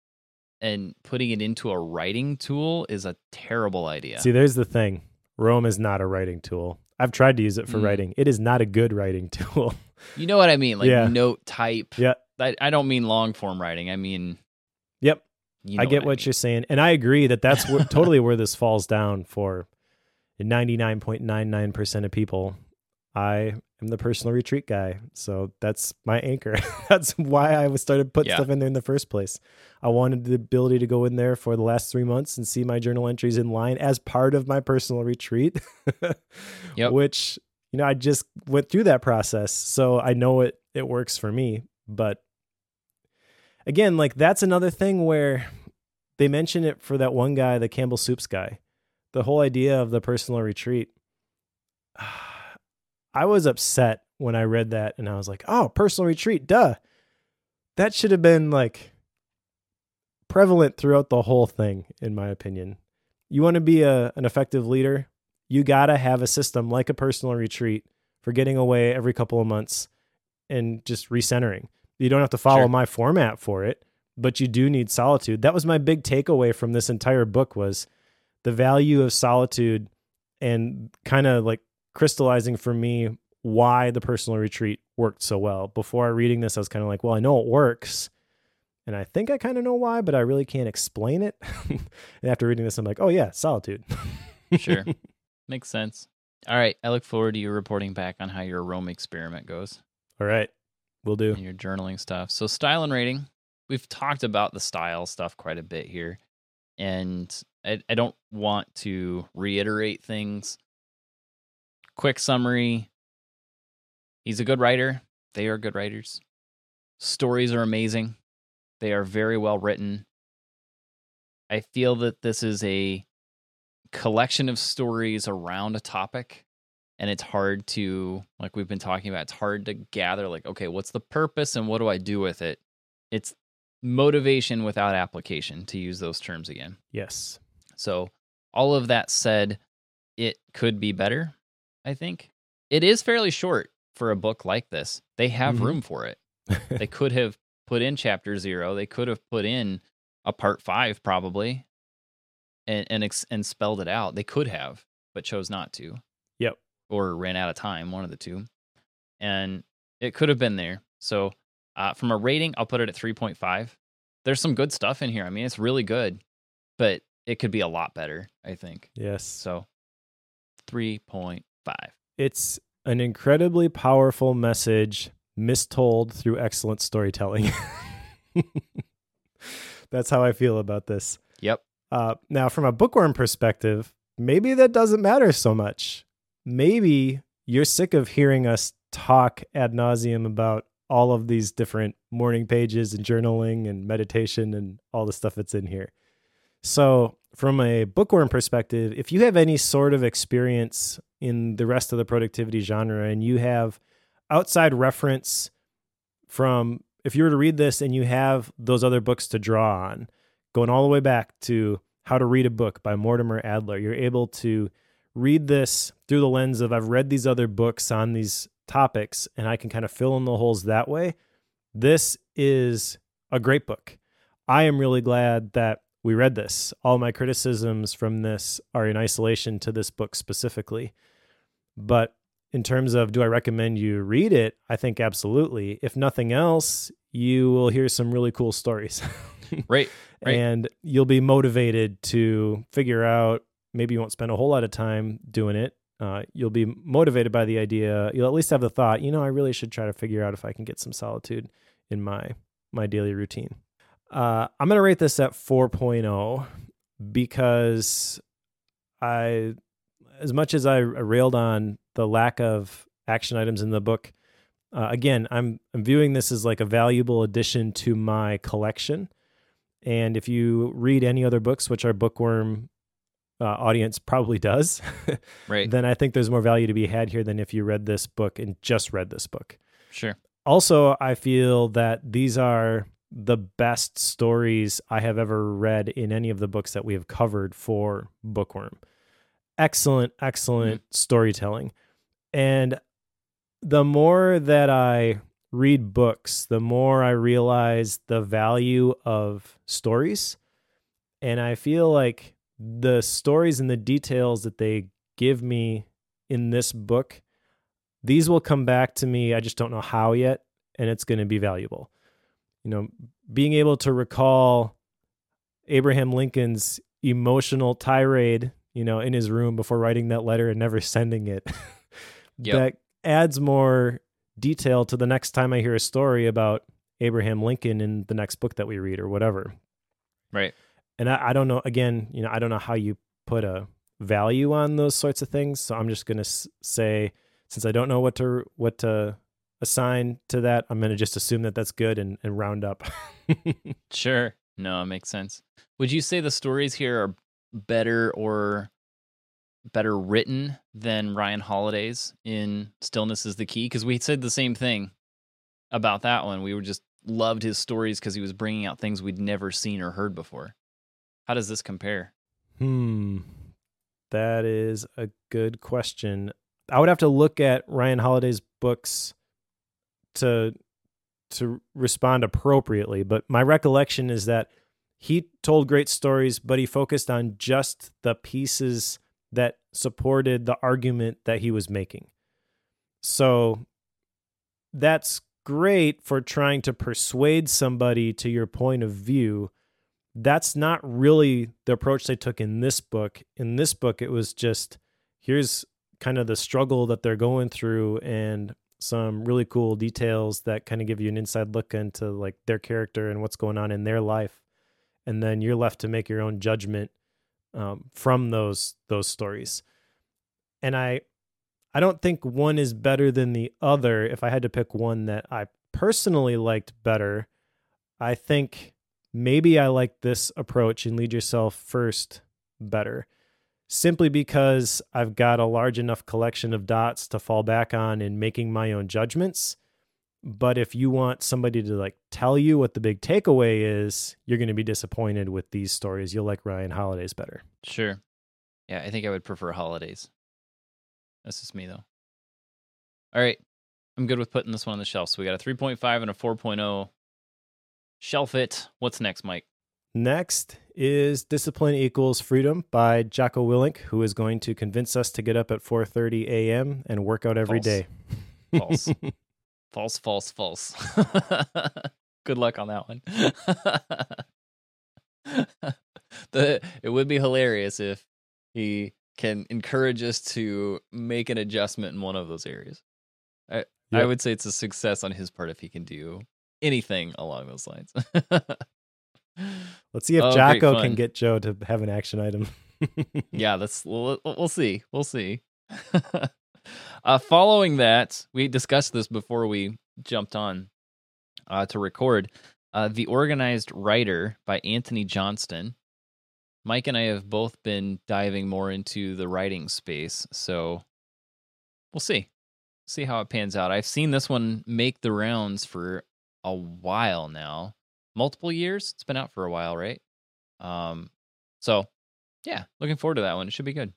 and putting it into a writing tool is a terrible idea. See, there's the thing. Roam is not a writing tool. I've tried to use it for writing. It is not a good writing tool. You know what I mean? Like note type. Yeah. I don't mean long form writing. I mean, yep. You know I get what you're saying. And I agree that that's totally where this falls down for And 99.99% of people, I am the personal retreat guy. So that's my anchor. That's why I started putting stuff in there in the first place. I wanted the ability to go in there for the last 3 months and see my journal entries in line as part of my personal retreat, which, I just went through that process. So I know it works for me. But again, like that's another thing where they mention it for that one guy, the Campbell Soups guy, the whole idea of the personal retreat. I was upset when I read that and I was like, oh, personal retreat, duh. That should have been like prevalent throughout the whole thing, in my opinion. You want to be an effective leader, you got to have a system like a personal retreat for getting away every couple of months and just recentering. You don't have to follow my format for it, but you do need solitude. That was my big takeaway from this entire book, was the value of solitude, and kind of like crystallizing for me why the personal retreat worked so well. Before reading this, I was kind of like, well, I know it works, and I think I kind of know why, but I really can't explain it. And after reading this, I'm like, oh yeah, solitude. Sure. Makes sense. All right. I look forward to you reporting back on how your Rome experiment goes. All right. Will do. And your journaling stuff. So style and rating. We've talked about the style stuff quite a bit here. And I don't want to reiterate things. Quick summary. He's a good writer. They are good writers. Stories are amazing. They are very well written. I feel that this is a collection of stories around a topic, and it's hard to, like we've been talking about, it's hard to gather, like, okay, what's the purpose and what do I do with it? It's motivation without application, to use those terms again. Yes. So all of that said, it could be better, I think. It is fairly short for a book like this. They have room for it. They could have put in chapter 0. They could have put in a part 5 probably and spelled it out. They could have, but chose not to. Yep. Or ran out of time, one of the two. And it could have been there. So from a rating, I'll put it at 3.5. There's some good stuff in here. I mean, it's really good, but it could be a lot better, I think. Yes. So 3.5. It's an incredibly powerful message mistold through excellent storytelling. That's how I feel about this. Yep. Now, from a bookworm perspective, maybe that doesn't matter so much. Maybe you're sick of hearing us talk ad nauseum about all of these different morning pages and journaling and meditation and all the stuff that's in here. So from a bookworm perspective, if you have any sort of experience in the rest of the productivity genre and you have outside reference from, if you were to read this and you have those other books to draw on, going all the way back to How to Read a Book by Mortimer Adler, you're able to read this through the lens of, I've read these other books on these topics and I can kind of fill in the holes that way. This is a great book. I am really glad that we read this. All my criticisms from this are in isolation to this book specifically. But in terms of, do I recommend you read it? I think absolutely. If nothing else, you will hear some really cool stories. Right. And you'll be motivated to figure out, maybe you won't spend a whole lot of time doing it. You'll be motivated by the idea. You'll at least have the thought, I really should try to figure out if I can get some solitude in my daily routine. I'm going to rate this at 4.0 because as much as I railed on the lack of action items in the book, again, I'm viewing this as like a valuable addition to my collection. And if you read any other books, which our bookworm audience probably does, right, then I think there's more value to be had here than if you read this book and just read this book. Sure. Also, I feel that these are the best stories I have ever read in any of the books that we have covered for Bookworm. Excellent storytelling. And the more that I read books, the more I realize the value of stories. And I feel like the stories and the details that they give me in this book, these will come back to me. I just don't know how yet. And it's going to be valuable. Being able to recall Abraham Lincoln's emotional tirade, in his room before writing that letter and never sending it. Yep. That adds more detail to the next time I hear a story about Abraham Lincoln in the next book that we read or whatever. Right. And I don't know, again, I don't know how you put a value on those sorts of things. So I'm just going to say, since I don't know what to assign to that, I'm going to just assume that that's good and round up. Sure. No, it makes sense. Would you say the stories here are better written than Ryan Holiday's in Stillness is the Key? Because we said the same thing about that one. We were just loved his stories because he was bringing out things we'd never seen or heard before. How does this compare? That is a good question. I would have to look at Ryan Holiday's books to respond appropriately, but my recollection is that he told great stories, but he focused on just the pieces that supported the argument that he was making. So that's great for trying to persuade somebody to your point of view. That's not really the approach they took in this book. In this book, it was just, here's kind of the struggle that they're going through and some really cool details that kind of give you an inside look into like their character and what's going on in their life. And then you're left to make your own judgment from those stories. And I don't think one is better than the other. If I had to pick one that I personally liked better, I think maybe I like this approach in Lead Yourself First better, simply because I've got a large enough collection of dots to fall back on in making my own judgments. But if you want somebody to like tell you what the big takeaway is, you're going to be disappointed with these stories. You'll like Ryan Holiday's better. Sure. Yeah, I think I would prefer Holidays. That's just me, though. All right. I'm good with putting this one on the shelf. So we got a 3.5 and a 4.0. Shelf it. What's next, Mike? Next is Discipline Equals Freedom by Jocko Willink, who is going to convince us to get up at 4:30 a.m. and work out every day. False. False. Good luck on that one. It would be hilarious if he can encourage us to make an adjustment in one of those areas. I would say it's a success on his part if he can do anything along those lines. Let's see if Jocko can get Joe to have an action item. Yeah, we'll see. We'll see. Following that, we discussed this before we jumped on to record. The Organized Writer by Anthony Johnston. Mike and I have both been diving more into the writing space, so we'll see. See how it pans out. I've seen this one make the rounds for a while now. Multiple years? It's been out for a while, right? So, yeah, looking forward to that one. It should be good.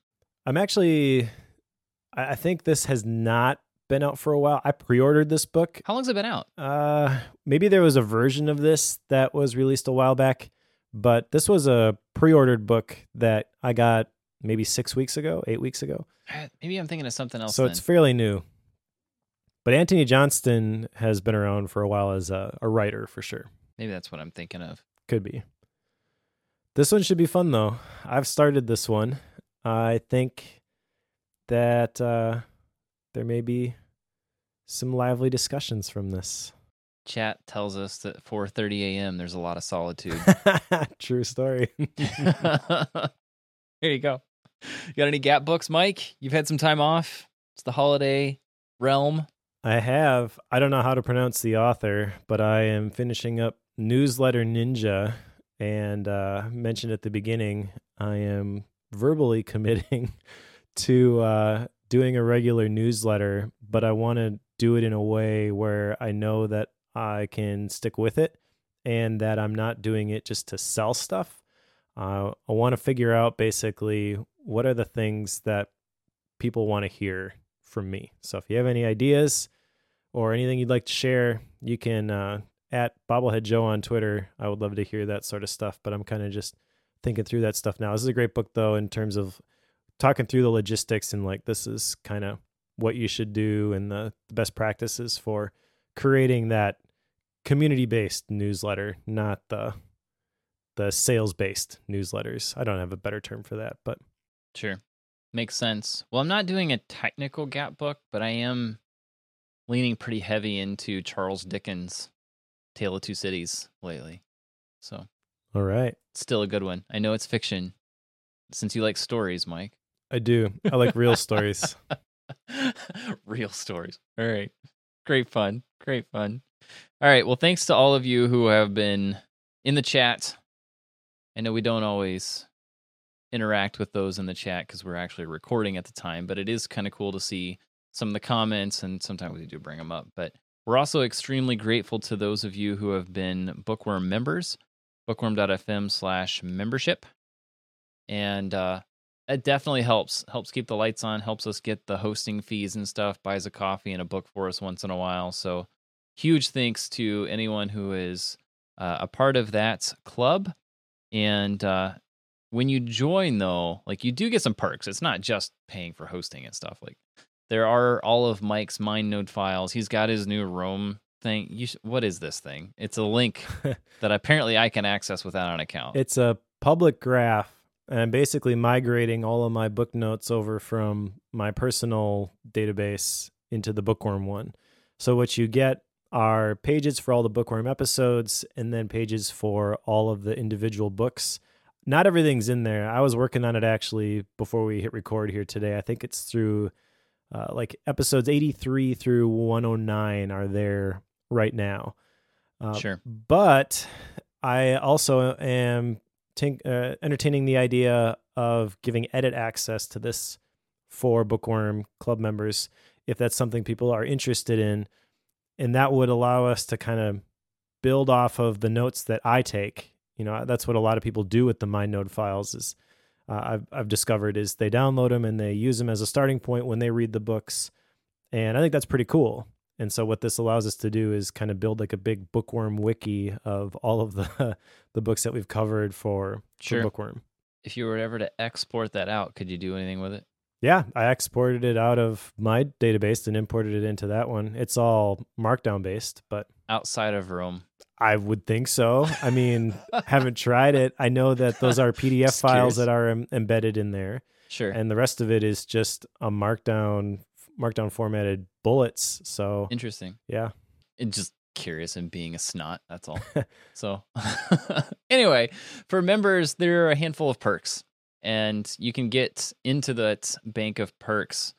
I think this has not been out for a while. I pre-ordered this book. How long's it been out? Maybe there was a version of this that was released a while back, but this was a pre-ordered book that I got maybe 8 weeks ago. Maybe I'm thinking of something else. So it's fairly new. But Anthony Johnston has been around for a while as a writer for sure. Maybe that's what I'm thinking of. Could be. This one should be fun though. I've started this one. I think that there may be some lively discussions from this. Chat tells us that 4:30 a.m. there's a lot of solitude. True story. There you go. You got any Gap books, Mike? You've had some time off. It's the holiday realm. I have. I don't know how to pronounce the author, but I am finishing up Newsletter Ninja, and mentioned at the beginning, I am verbally committing to doing a regular newsletter, but I want to do it in a way where I know that I can stick with it and that I'm not doing it just to sell stuff. I want to figure out basically what are the things that people want to hear from me. So if you have any ideas or anything you'd like to share, you can at Bobblehead Joe on Twitter. I would love to hear that sort of stuff, but I'm kind of just thinking through that stuff now. This is a great book though, in terms of talking through the logistics and like, this is kind of what you should do and the best practices for creating that community-based newsletter, not the sales-based newsletters. I don't have a better term for that, but Sure. Makes sense. Well, I'm not doing a technical Gap book, but I am leaning pretty heavy into Charles Dickens' Tale of Two Cities lately. So, All right. still a good one. I know it's fiction, since you like stories, Mike. I do. I like real stories. Real stories. All right. Great fun. Great fun. All right. Well, thanks to all of you who have been in the chat. I know we don't always interact with those in the chat because we're actually recording at the time, but it is kind of cool to see some of the comments, and sometimes we do bring them up. But we're also extremely grateful to those of you who have been Bookworm members, bookworm.fm/membership. And it definitely helps keep the lights on, helps us get the hosting fees and stuff, buys a coffee and a book for us once in a while. So huge thanks to anyone who is a part of that club. And when you join, though, like, you do get some perks. It's not just paying for hosting and stuff. Like, there are all of Mike's MindNode files. He's got his new Roam thing. What is this thing? It's a link that apparently I can access without an account. It's a public graph, and I'm basically migrating all of my book notes over from my personal database into the Bookworm one. So what you get are pages for all the Bookworm episodes, and then pages for all of the individual books. Not everything's in there. I was working on it actually before we hit record here today. I think it's through like episodes 83 through 109 are there right now. Sure. But I also am entertaining the idea of giving edit access to this for Bookworm Club members, if that's something people are interested in. And that would allow us to kind of build off of the notes that I take. You know, that's what a lot of people do with the MindNode files is I've discovered is they download them and they use them as a starting point when they read the books. And I think that's pretty cool. And so what this allows us to do is kind of build like a big Bookworm wiki of all of the books that we've covered for Bookworm. If you were ever to export that out, could you do anything with it? Yeah, I exported it out of my database and imported it into that one. It's all Markdown based, but outside of Roam. I would think so. I mean, haven't tried it. I know that those are PDF files that are embedded in there. Sure. And the rest of it is just a Markdown formatted bullets. So interesting. Yeah. And just curious and being a snot. That's all. So anyway, for members, there are a handful of perks, and you can get into that bank of perks.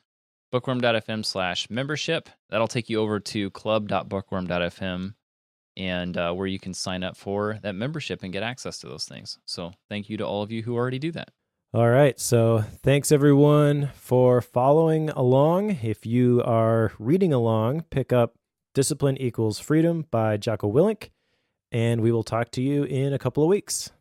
Bookworm.fm/membership. That'll take you over to club.bookworm.fm. and where you can sign up for that membership and get access to those things. So thank you to all of you who already do that. All right. So thanks, everyone, for following along. If you are reading along, pick up Discipline Equals Freedom by Jocko Willink, and we will talk to you in a couple of weeks.